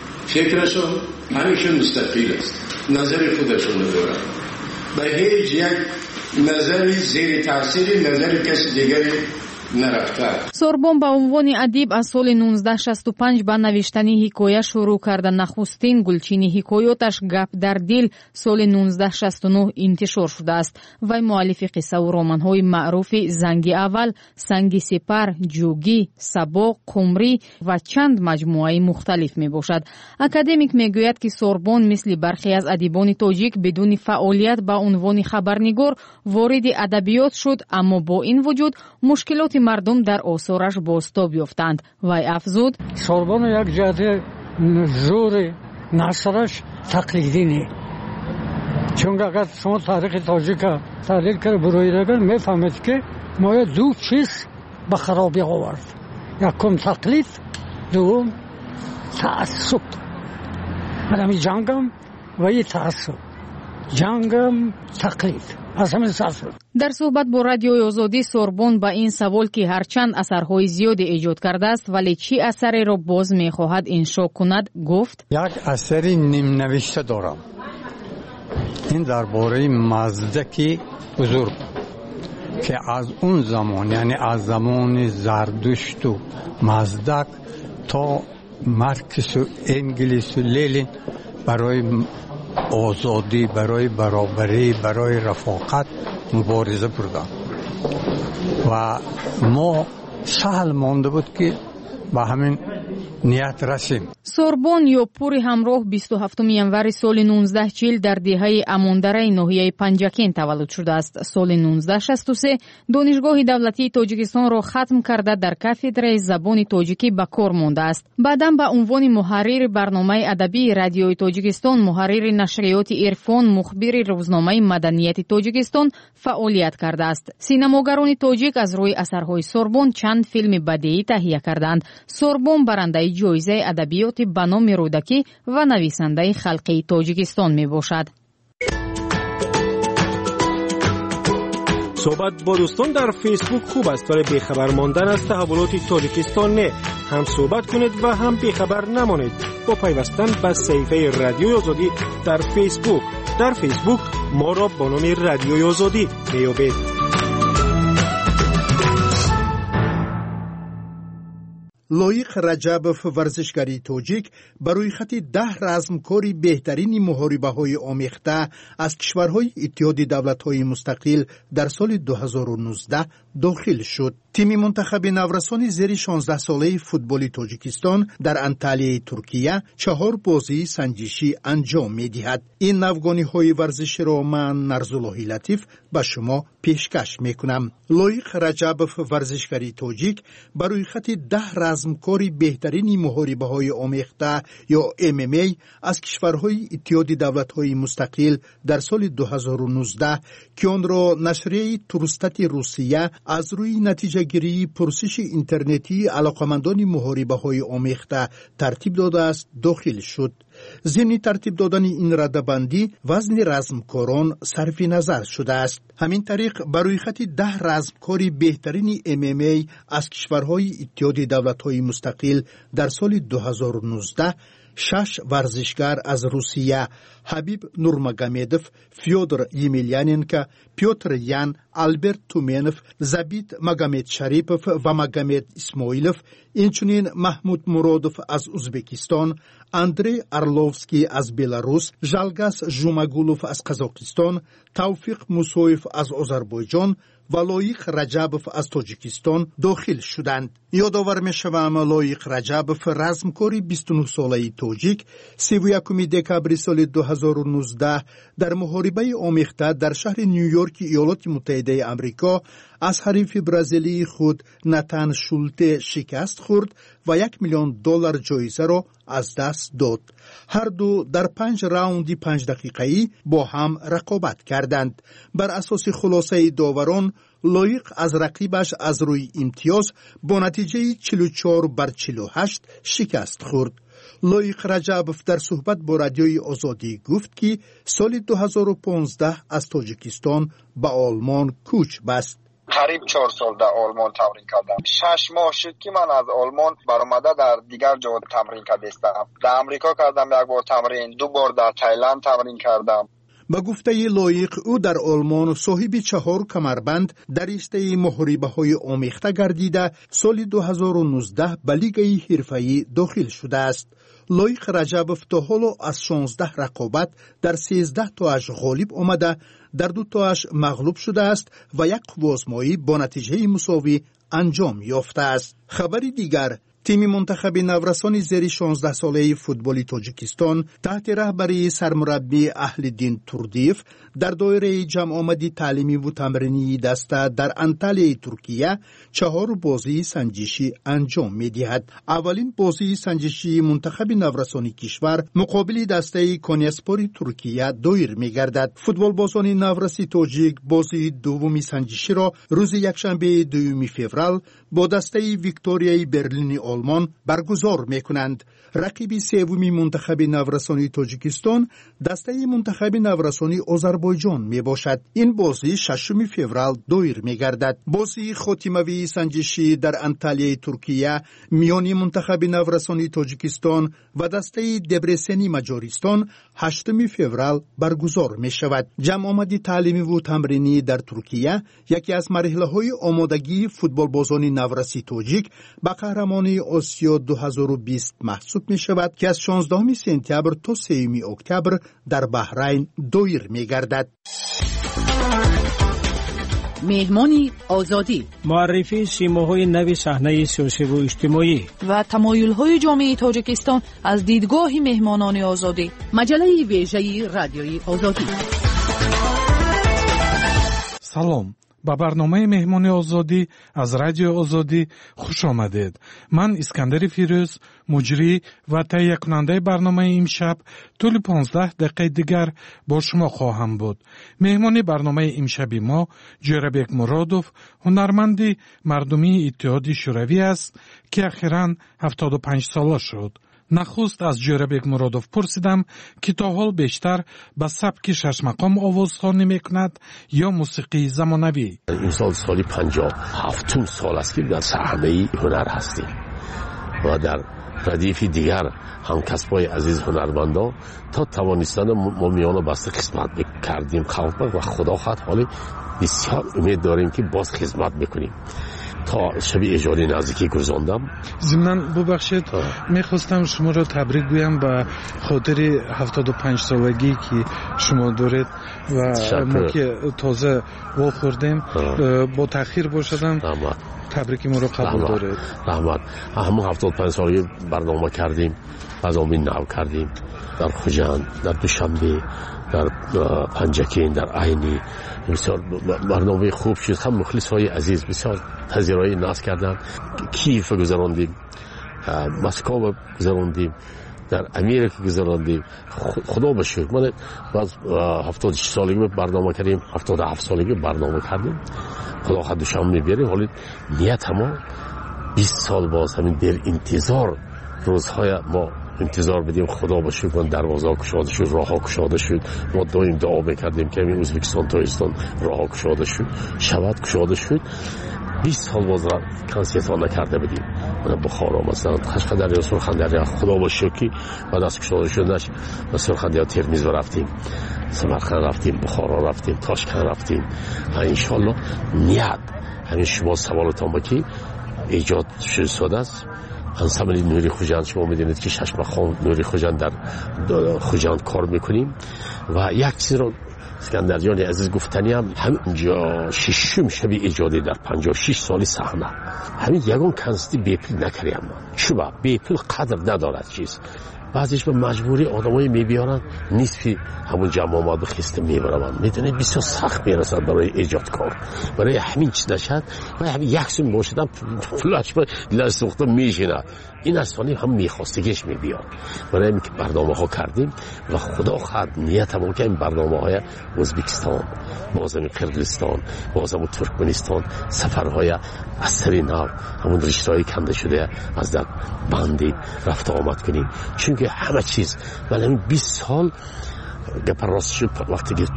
فکرشان همیشه مستقل است، نظر خودشون ندارند، به هیچ یک نظری زیر تاثیر نظر کسی دیگری نرفته. سوربون به عنوان ادیب از سال 1965 به نوشتن حکایه شروع کرده. نخستین گلچین حکایاتش گپ در دل سال 1969 انتشار شده است. وی مؤلف قصه و رمان‌های معروف زنگ اول، سنگ سپر، جوگی، سبا، قمری و چند مجموعه مختلف می باشد. اکادمیک می گوید که سوربون مثل برخی از ادیبان تاجیک بدون فعالیت به عنوان خبرنگار وارد ادبیات شد، اما با این وجود مشکلات مردم در آثارش بازتاب یافتند. وی افزود سوربون یک جهت زور نثرش تقلیدی نه، چون اگر شما تاریخ تاجیک تحلیل کنید بروید میفهمید که ما دو چیز به خرابی آورد. یکم تقلید، دوم تعصب. مدام جنگم و این تعصب، جنگم تقلید. در صحبت با رادیوی آزادی سوربون با این سوال که هرچند اثرهای زیادی ایجاد کرده است ولی چی اثری را باز میخواهد انشا کند گفت یک اثری نیم نوشته دارم. این درباره مزدک بزرگ که از اون زمان یعنی از زمان زردشت و مزدک تا مارکس و انگلیس و لنین برای آزادی، برای برابری، برای رفاقت مبارزه بردن و ما سهل مانده بود که با همین نیت رسیم. سوربون یا پوری همراه 27 ینور سال 1940 در دهه اماندره ناحیه پنجکین تولد شده است. سال 1963 دانشگاه دولتی تاجیکستان را ختم کرده در کاتدرای زبان تاجیکی به کار مانده است. بعداً به عنوان محرر برنامه ادبی رادیوی تاجیکستان، محرر نشریات عرفان، مخبر روزنامه مدنیت تاجیکستان فعالیت کرده است. سینماگران تاجیک از روی اثرهای سوربون چند فیلم بدیعی تهیه کردند. سوربون برنده جایزه ادبیات به نام رودکی و نویسنده خلقی تاجیکستان می باشد. صحبت با دوستان در فیسبوک خوب است ولی بیخبر ماندن از تحولات تاجیکستان نه. هم صحبت کنید و هم بیخبر نمانید با پیوستن به صفحه رادیوی آزادی در فیسبوک. در فیسبوک ما را با نام رادیوی آزادی میابید. لایق رجبوف ورزشکاری تاجیک برای خط 10 رزمکاری بهترین محاربه‌های آمیخته از کشورهای اتحاد دولت‌های مستقل در سال 2019 داخل شد. تیم منتخب نورسان زیر 16 ساله فوتبال تاجیکستان در انطالیه ترکیه 4 بازی سنجشی انجام می‌دهد. این نوگانی‌های ورزشی را من نرزالله لطیف به شما پیشکش می‌کنم. لایق رجبوف ورزشکاری تاجیک برای خط 10 رزمکاری بهترین محاربه‌های آمیخته یا MMA از کشورهای اتحاد دولت‌های مستقل در سال 2019 که آن را نشریه تورستات روسیه از روی نتیجه گیری پرسش اینترنتی علاقمندان محاربه‌های آمیخته ترتیب داده است داخل شد. ضمن ترتیب دادن این رده‌بندی وزن رزمکاران صرف نظر شده است. همین طریق برای خط 10 رزمکاری بهترین MMA از کشورهای اتحاد دولت‌های مستقل در سال 2019 6 ورزشکار از روسیه حبیب نورمگامدوف، فیودر یمیلیاننکو، پیوتر یان، آلبرت تومنوف، زبیت مگامد شریپوف و مگامد اسماعیلوف، اینچنین محمود مرادوف از ازبکستان، اندری ارلوفسکی از بلاروس، ژالگاس ژوماگولوف از قزاقستان، توفیق موسویف از آذربایجان و لایق رجبوف از تاجیکستان داخل شدند. یادآور می‌شوم لایق رجبوف رزمکاری 29 ساله تاجیک 31 دکامبر سال 2019 در محاربه آمیخته در شهر نیویورک ایالات متحده آمریکا از حریف برزیلی خود ناتان شولته شکست خورد و $1,000,000 جایزه را از دست داد. هر دو در 5 راوند 5 دقیقه‌ای با هم رقابت کردند. بر اساس خلاصه داوران لایق از رقیبش از روی امتیاز با نتیجه 44-48 شکست خورد. لایق رجبوف در صحبت با رادیوی آزادی گفت که سال 2015 از تاجیکستان به آلمان کوچ بست. قریب 4 سال در آلمان تمرین کردم. 6 ماه شد که من از آلمان برآمده در دیگر جا تمرین کردم. در امریکا کردم 1 بار تمرین، 2 بار در تایلند تمرین کردم. با گفته لایق او در آلمان صاحب 4 کمربند در رشته محاربه‌های آمیخته گردیده سال 2019 به لیگ حرفه‌ای داخل شده است. لایق رجبوف تا حالا از 16 رقابت در 13 تاش غالب آمده، در 2 تاش مغلوب شده است و 1 آزمایی با نتیجه مساوی انجام یافته است. خبری دیگر تیم منتخب نورسان زیر 16 ساله فوتبال تاجیکستان تحت رهبری سرمربی اهل‌دین توردیف در دایره جمع آمدی تعلیمی و تمرینی دسته در انطالیه ترکیه 4 بازی سنجشی انجام می‌دهد. اولین بازی سنجشی منتخب نورسان کشور مقابل دسته کنیاسپور ترکیه دایر می‌گردد. فوتبال بازان نورسی تاجیک بازی دومی سنجشی را روز یکشنبه 2 فوریه با دسته ویکتوریای برلین آلمان برگزار می‌کنند. رقیب سومی منتخب نورسانی تاجیکستان دسته منتخب نورسانی آذربایجان میباشد. این بازی 6 فوریه دایر میگردد. بازی خاتمه‌ای سنجشی در انطالیه ترکیه میان منتخب نورسانی تاجیکستان و دسته دبرسنی مجاریستان 8 فوریه برگزار می شود. جمع آمدی تعلیمی و تمرینی در ترکیه یکی از مرحله‌های آمادگی فوتبال بازان نورسی تاجیک به قهرمانی آسیا 2020 محسوب می شود که از 16 سپتامبر تا 3 اکتبر در بحرین دایر می گردد. مهمانی آزادی، معرفی سیماهای نو صحنه سیاسی و اجتماعی و تمایل‌های جامعه تاجیکستان از دیدگاه مهمانان آزادی. مجله ویژه رادیوی آزادی. سلام، با برنامه مهمان آزادی از رادیو آزادی خوش آمدید. من اسکندر فیروز، مجری و تهیه کننده برنامه امشب طول 15 دقیقه دیگر با شما خواهم بود. مهمان برنامه امشب ما جورابک مرادوف، هنرمند مردمی اتحاد شوروی است که اخیراً 75 ساله شد. نخست از جورابک مرادوف پرسیدم که تا حال بیشتر به سبک شش مقام آوازخوانی میکند یا موسیقی زمانوی. این سالی 57 سال است که در صحنه هنر هستیم و در ردیف دیگر هم کسبای عزیز هنرمندان تا توانستن ما میان بسته خدمت کردیم خلق و خدا خواهد حالی بسیار امید داریم که باز خدمت بکنیم. تا شب اجاره نزدیکی گذراندم. ضمناً ببخشید میخواستم شما را تبریک گویم به خاطر 75 سالگی که شما دارید و ما که تازه وا خوردیم با تأخیر باشدم. تبریک ما را قبول دارید. رحمت. همون 75 سالگی برنامه کردیم، از آمین نو کردیم در خوجند، در دوشنبه، در پنجکین، در عینی. بسیار برنامه خوب شد. هم مخلص های عزیز بسیار تذیرهای ناز کردن. کیف گذراندیم، مسکو گذراندیم، در امریکا گذراندیم. خدا بشکر ما باز 76 سالگی برنامه کردیم، 77 سالگی برنامه کردیم. خدا خود دوشنبه میبریم. حالی نیت ما 20 سال باز همین در انتظار روزهای ما انتظار بدیم. خدا بشکر دروازه گشاده شد، راه ها گشاده شد. ما دائم دعا میکردیم که همین ازبکستان تاجیکستان راه ها گشاده شد، شود گشاده شد. 20 سال باز کنسیت ها نکرده بدیم. من بخارا مثلا قشقدری و سرخندری خدا بشکر بعد از گشاده شدنش و سرخندری ترمیز رفتیم، سمرقند رفتیم، بخارا رفتیم، تاشکند رفتیم. انشالله نیت همین شما سوالتان بکی ایجاد شده است. انسامبل نوری خوجند شما میدونید که 6 مقام نوری خوجند در خوجند کار میکنیم و یک چیز رو اسکندر جان عزیز گفتنی هم 56م شب ایجادی در 56 سالی صحنه همین یگان کنستی بیپل نکردیم. شما بیپل قدر ندارد چیز. بعضیش به مجبوری آدمایی میبیارن نصفی همون جمع آمد به خسته میبرن. میدونی بسیار سخت میرسد برای ایجاد کار. برای همین چیز نشد و همین یک سوم باشدم پولش به لسوخته میشینه. این اصلا هم میخواستگیش میبیار. برای همین که برنامه ها کردیم و خدا خواهد نیت همون که این برنامه های ازبکستان، بازم قرقیزستان، بازم ترکمنستان، سفرهای اثری نو همون رشته‌های کنده شده از در بندی رفت آمد کنیم. چون که همه چیز ولی 20 سال گپ راست شد وقتی که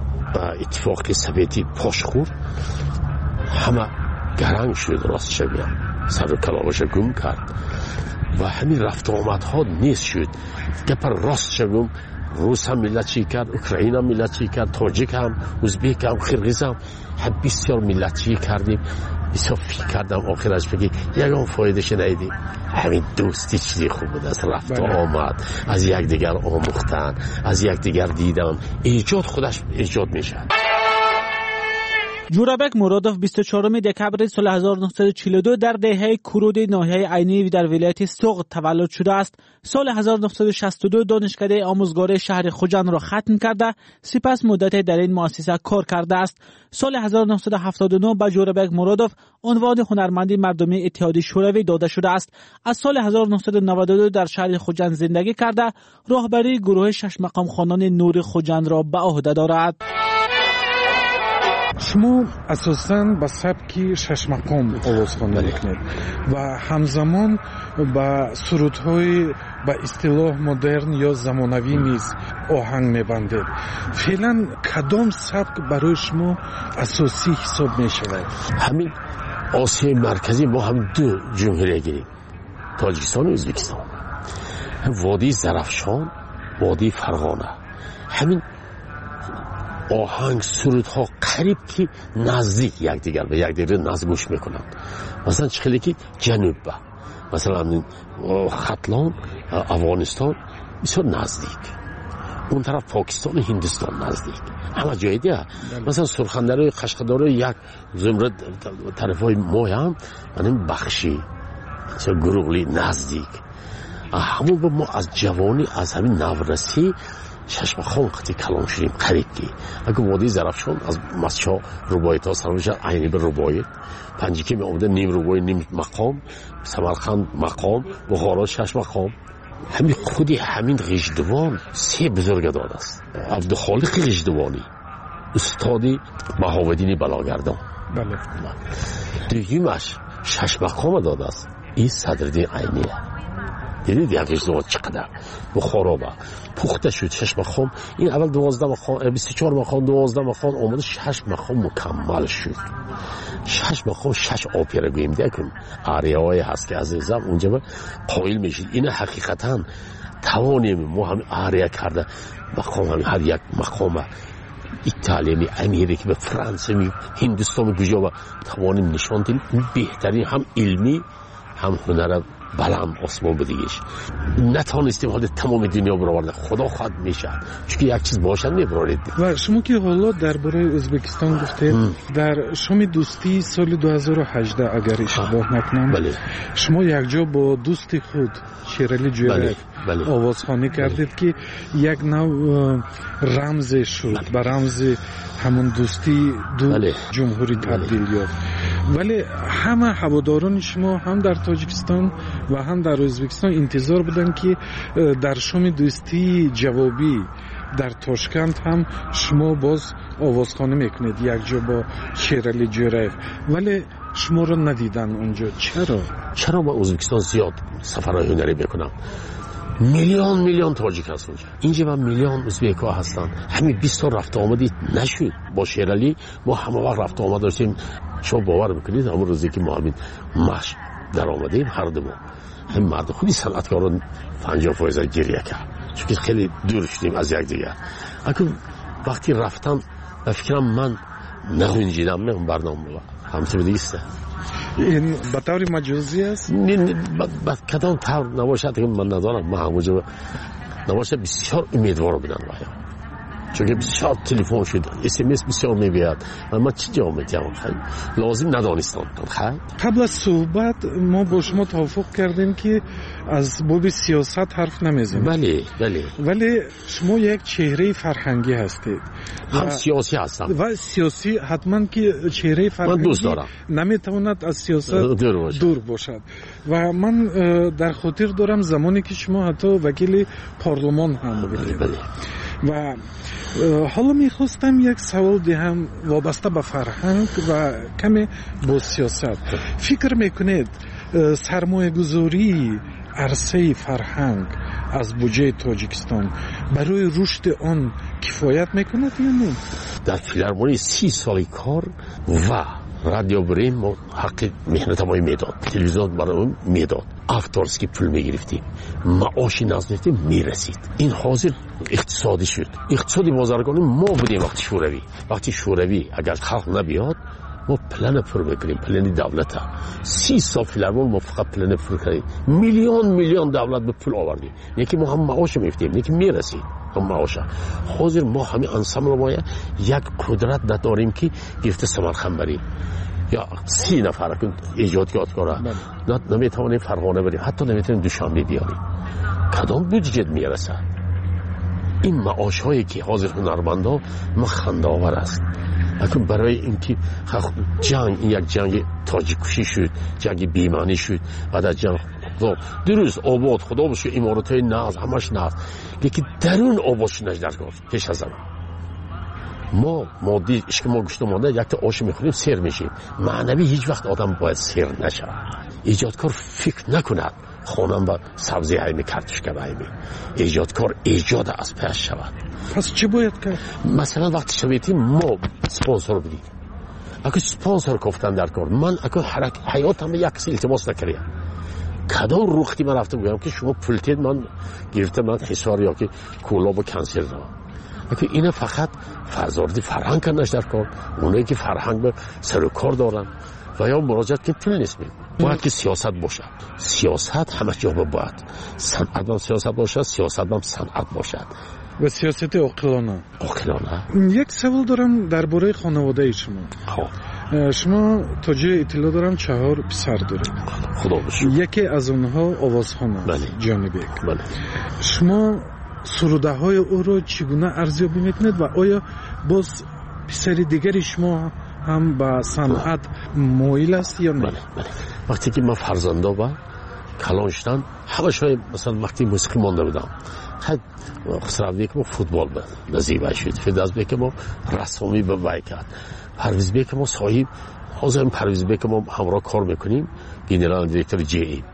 اتفاقی سویتی پاش خورد همه گرنگ شد. راست شد سر کلاغش گم کرد و همین رفت آمدها نیست شد. گپ راست شد. روس هم ملت چی کرد، اوکراین هم ملت چی کرد، تاجیک هم، ازبک هم، قرقیز هم بسیار ملت چی کردیم. بسیار فکر کردم آخرش بگی یکان فایدهش نیدیم. همین دوستی چیزی خوب بود. از رفت آمد، از یک دیگر آموختن، از یک دیگر دیدن، ایجاد خودش ایجاد میشه. جورابک مرادوف 24 دکبر سال 1942 در دهه کرود ناحیه عینی در ولایت سوغد تولد شده است. سال 1962 دانشکده آموزگار شهر خوجند را ختم کرده، سپس مدتی در این مؤسسه کار کرده است. سال 1979 به جورابک مرادوف عنوان هنرمند مردمی اتحاد شوروی داده شده است. از سال 1992 در شهر خوجند زندگی کرده، راهبری گروه شش مقام خوانان نور خوجند را به عهده دارد. شما اساساً با سبک شش مقام آوازخوانی میکنید و همزمان با سرودهای با اصطلاح مدرن یا زمانوی نیز آهنگ میبندید. فعلا کدام سبک برای شما اساسی حساب میشود؟ همین آسیای مرکزی ما هم دو جمهوری گیریم، تاجیکستان و ازبکستان. وادی زرافشان، وادی فرغانه، همین آهنگ سرودها قریب که نزدیک یکدیگر به یکدیگر نزدیک میکنند. مثلا چخیلی که جنوب با مثلا خطلان افغانستان بسیار نزدیک، اون طرف پاکستان و هندوستان نزدیک، همه جای دیگه. مثلا سرخندر قشقدار یک زمره طرف های ما هم این بخشی گروغلی نزدیک. همون با ما از جوانی از همین نورسی ششمخان قطعی کلام شدیم قریب کی. اگه وادی زرافشان از مسچا روبایت ها سرم شد عینی به روبایت، پنجکی می آمده نیم روبایت نیم مقام، سمرقند مقام، بخارا شش مقام. همین خودی همین غیجدوان سه بزرگ داده است. عبدالخالق غیجدوانی، استادی بهاودین بلاگردان، بله، دویمش شش مقام داده است. این صدرالدین عینیه. دیدید یک غیجدوان چقدر بخارا با پخته شد. شش مقام این اول 12 مقام 24 مقام 12 مقام آمده، 6 مقام مکمل شد. 6 مقام 6 آپیره گوییم دیگه کن آریایی هست که عزیزم اونجا قائل میشید. این حقیقتا توانیم ما هم آریا کرده مقام هم هر یک مقام ایتالیایی امریکی به فرانسه هندوستان کجا با توانیم نشان دهیم بهترین هم علمی هم هنر بلند آسمان بدیگش. نتانستیم حالا تمام دنیا برآورده، خدا خواهد میشه چون یک چیز باشد میبرارید. و شما که حالا درباره ازبکستان گفتید، در شام دوستی سال 2018 اگر اشتباه نکنم، بله، شما یک جا با دوست خود شیرالی جویرک بله، آوازخوانی کردید که یک نوع رمز شد، به رمز همون دوستی دو جمهوری تبدیل یافت. ولی همه هواداران شما هم در تاجیکستان و هم در ازبکستان انتظار بودن که در شام دوستی جوابی در تاشکند هم شما باز آوازخوانی میکنید یک جا با شیرالی جویرک، ولی شما رو ندیدن اونجا. چرا با ازبکستان زیاد سفرهای هنری میکنم؟ میلیون تاجیک هست اونجا، اینجا من میلیون ازبک ها هستن. همین 20 تا رفت آمدی نشد. با شیرالی ما همه وقت رفت آمد داشتیم. شما باور میکنید همون روزی که ما همین مش در آمدیم هر دو هم مرد خودی صنعتکاران 50% گریه کرد چون که خیلی دور شدیم از یک دیگر. اگه وقتی رفتم به فکرم من نگنجیدم من برنامه همسه دیسته. این به طور مجازی است؟ با کدام طور نباشد که من ندارم. من همونجا نباشد بسیار امیدوار بودن باید، چون که بسیار تلفن شد، SMS بسیار میبید و من چی جواب میدم خیلی لازم ندانستم. قبل از صحبت ما با شما توافق کردیم که از باب سیاست حرف نمیزنیم. بله. ولی شما یک چهره فرهنگی هستید. هم سیاسی هستم و سیاسی حتما که چهره فرهنگی دوست دارم، نمیتواند از سیاست دور باشد. و من در خاطر دارم زمانی که شما حتی وکیل پارلمان هم بودید. و حالا میخواستم یک سوال دهم وابسته به فرهنگ و کمی با سیاست. فکر میکنید سرمایه گذاری عرصه فرهنگ از بودجه تاجیکستان برای رشد آن کفایت میکند یا نه؟ در فیلارمونی 30 سال کار و رادیو بریم ما حق مهنت ما میداد، تلویزیون برای میداد، آفتارسکی پول میگرفتیم، معاشی نزدیکتیم میرسید. این حاضر اقتصادی شد. اقتصادی بازرگانی ما بودیم وقتی شوروی اگر خلق نبیاد ما پلن پر میکنیم، پلن دولت ها 30 سال فیلارمون ما فقط پلن پر کردیم، میلیون دولت به پول آوردیم. یکی ما هم معاش میفتیم، یکی میرسید. معاشه. حاضر ما همین انسامبل ما یک قدرت نداریم که گرفته سمرقند بریم یا 30 نفر که ایجادکار نمیتونیم فرغانه بریم، حتی نمیتونیم دوشنبه بیاریم. کدام بودجه میرسه؟ این معاش هایی که حاضر هنرمندا ما خنده‌آور است. اکنون برای اینکه جنگ، یک جنگ تاجیک کشی شد، جنگ بیمانی شد، بعد از جنگ درست آباد خدا باشه امارات های ناز همش ناز، لیکن درون آبادش نجدر کرد. پیش از ما مادی اشک ما گوشت مانده یک تا آش میخوریم سیر میشیم، معنوی هیچ وقت آدم باید سیر نشه. ایجادکار فکر نکند خانم با سبزی هایمی کارتشکه هایمی، ایجادکار ایجاد از پیش شود. پس چی باید کرد؟ مثلا وقتی شویدیم ما سپانسر بدیم، اگه سپانسر گفتن در کار، من اگه حیاتم یک کسی التماس نکردم کدام روختی من رفتم بگم که شما پولتید من گرفتم من حسار یا که کولاب و کنسر دارم. اگه اینه فقط فرزاردی فرهنگ کننش در کار، اونایی که فرهنگ به سر و کار دارن و یا مراجعت که پول نیست میگم. باید که سیاست باشه، سیاست همه جا باید، صنعت هم سیاست باشه، سیاست هم صنعت باشد و سیاست عاقلانه. یک سوال دارم درباره خانواده شما. شما تا جای اطلاع دارم 4 پسر دارید. خدا بشه. یکی از اونها آوازخوان است، جانبیک. شما سروده های او رو چگونه ارزیابی میکنید و آیا باز پسر دیگری شما هم به صنعت مایل است یا نه؟ وقتی که من فرزنده با کلان شدن همه شای مثلا وقتی موسیقی مانده بودم خد خسرو بیکم فوتبال به نزیبه شد، فیداز بیکم رسمی به وای کرد، پرویز بیکم صاحب حاضر پرویز بیکم همراه کار میکنیم، گنرال دیرکتور جی ای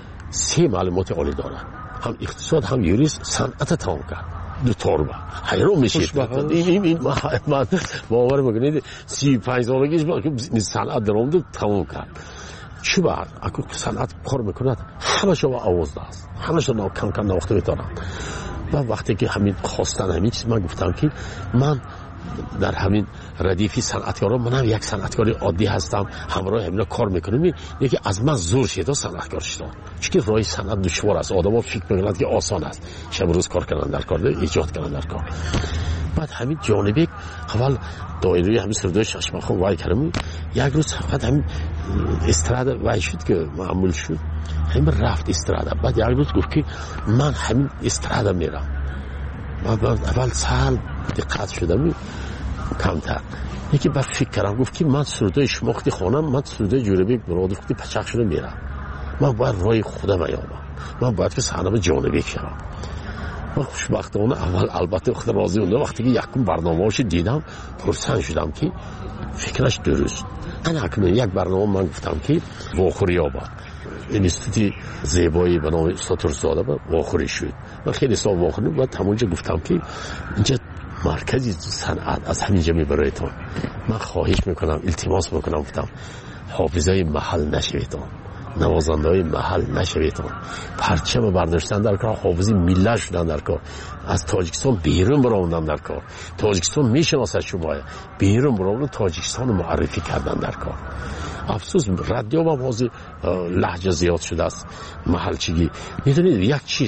3 معلومات عالی داره، هم اقتصاد هم یوریست، صنعت تمام کرد. دو توربه حیران میشید. این من باور میکنید 35 سالگیش بود صنعت درآمد تمام کرد. چی بعد اگه صنعت کار میکند همه شما آواز است، همه شما کم کم نواخته میتونن. و وقتی که همین خواستن همین چیز من گفتم که من در همین ردیفی صنعتکارا منم یک صنعتکار عادی هستم، همراه همینا کار میکنم. یکی از من زور شده صنعتکار شدم، چون راه صنعت دشوار است. آدم‌ها فکر میکنند که آسان است، شب روز کار کردن در کار، ایجاد کردن در کار. بعد همین جانبی اول دایره همین سردای ششمخو وای کردم. یک روز فقط همین استراده وای شد که معمول شد، همین رفت استراده. بعد یک روز گفت که من همین استراده میرم. بعد اول سال دقت شدم کمتر، یکی بعد فکر کردم گفت که من سردای شماختی خانم، من سردای جوربی برادر خودی پچق شده میرم، من باید رای خودم بیامم، من باید که صحنه جانبی کنم. من خوشبختانه اول البته خود راضی بودم. وقتی که یکم برنامه‌اش دیدم پرسان شدم که فکرش درست. انا اکنون یک برنامه من گفتم که واخوری آباد انستیتوت زیبایی به نام استاد ترسزاده با واخوری شد. من خیلی حساب واخوری بود. همونجا گفتم که اینجا مرکزی صنعت از همینجا میبرایتون. من خواهش میکنم، التماس میکنم، گفتم حافظای محل نشویتون، نوازنده های محل نشویتون، پرچم برداشتن در کار، حافظی ملت شدن در کار، از تاجیکستان بیرون براندن در کار. تاجیکستان میشناسد شما، بیرون براندن تاجیکستان معرفی کردن در کار. افسوس رادیو هم حاضر لهجه زیاد شده است، محلچگی. میدونید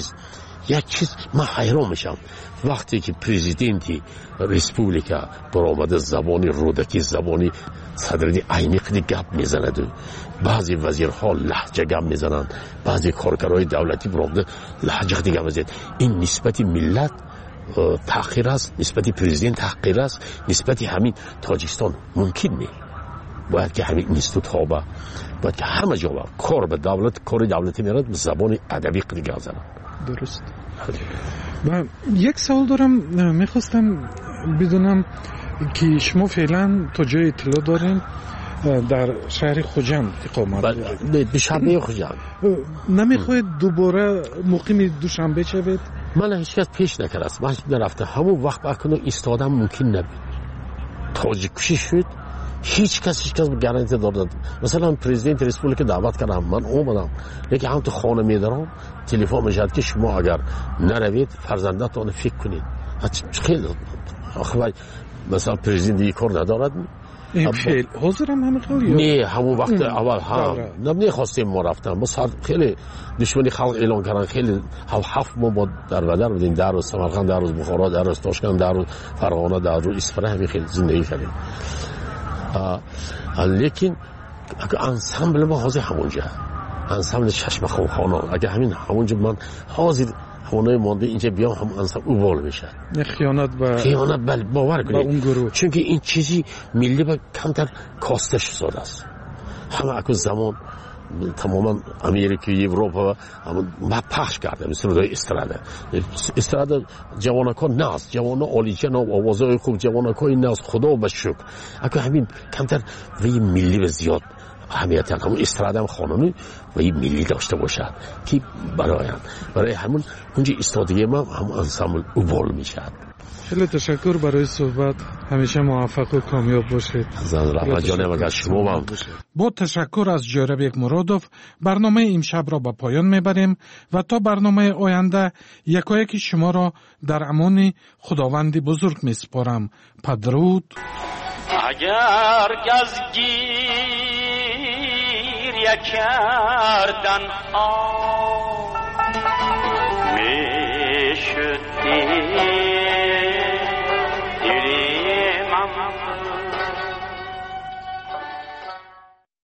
یک چیز من حیران میشم وقتی که پرزیدنتی ریسپوبلیکا برآمده زبانی رودکی، زبانی صدری عینی قدی گپ میزند و بعضی وزیرها لهجه گپ میزنند، بعضی کارگرای دولتی برآمده لهجه قدی گپ میزنند. این نسبت ملت تحقیر است، نسبت پرزیدنت تحقیر است، نسبت همین تاجیکستان ممکن نیست. باید که همین اینستیتوت ها باید که همه جا کار به دولت، کار دولتی میرد به زبان ادبی قدی گپ زنند. درست. و یک سوال دارم، میخواستم بدونم که شما فعلا تا جای اطلاع دارین در شهر خوجند اقامت دارید؟ دوشنبه خوجند. نمیخواید دوباره مقیم دوشنبه شوید؟ من هیچ کس پیش نکرد، من نرفته. همون وقت بکنم ایستادم ممکن نبود. تاجیک کشی شد، هیچ کس گارانتی داد. مثلا پرزیدنت ریسپوبلیک دعوت کردم، من اومدم، لیکن هم تو خانه میدارم تلفن میشد که شما اگر نروید فرزندتون فکر کنید. خیلی آخه مثلا پرزیدنت یک کار ندارد، این خیلی حاضر هم همه قوی نه همون وقت اول هم نمیخواستیم ما رفتن با خیلی دشمنی خلق اعلان کردن خیلی 7 ماه ما در بدر بودیم در روز سمرقند در روز بخارا در روز تاشکند در روز فرغانه در روز اصفهان همین خیلی زندگی کردیم لیکن انسامبل ما حاضر همونجا انسامبل چشم خانه اگه همین همونجا من حاضر خونه مانده اینجا بیام هم انسان اوبال میشه خیانت بل باور کنید چون که این چیزی ملی با کمتر کاستش شده است همه اکو زمان تماما امریکا اروپا ما پخش کرده مثل روی استراده جوانکان ناز جوانا عالی جناب آوازهای خوب جوانکای ناز خدا به شکر اکو همین کمتر وی ملی و زیاد اهمیت همون استراده هم خانمی و این ملی داشته باشد که برای همون اونجا استادگی ما هم انسامبل اوبال میشد. خیلی تشکر برای صحبت همیشه موفق و کامیاب باشید. رحمت جانم اگر شما هم با تشکر از جوربیک مرادوف برنامه امشب را به پایان میبریم و تا برنامه آینده یکایک شما را در امان خداوند بزرگ میسپارم. پدرود. اگر گزگیر کردن می شدی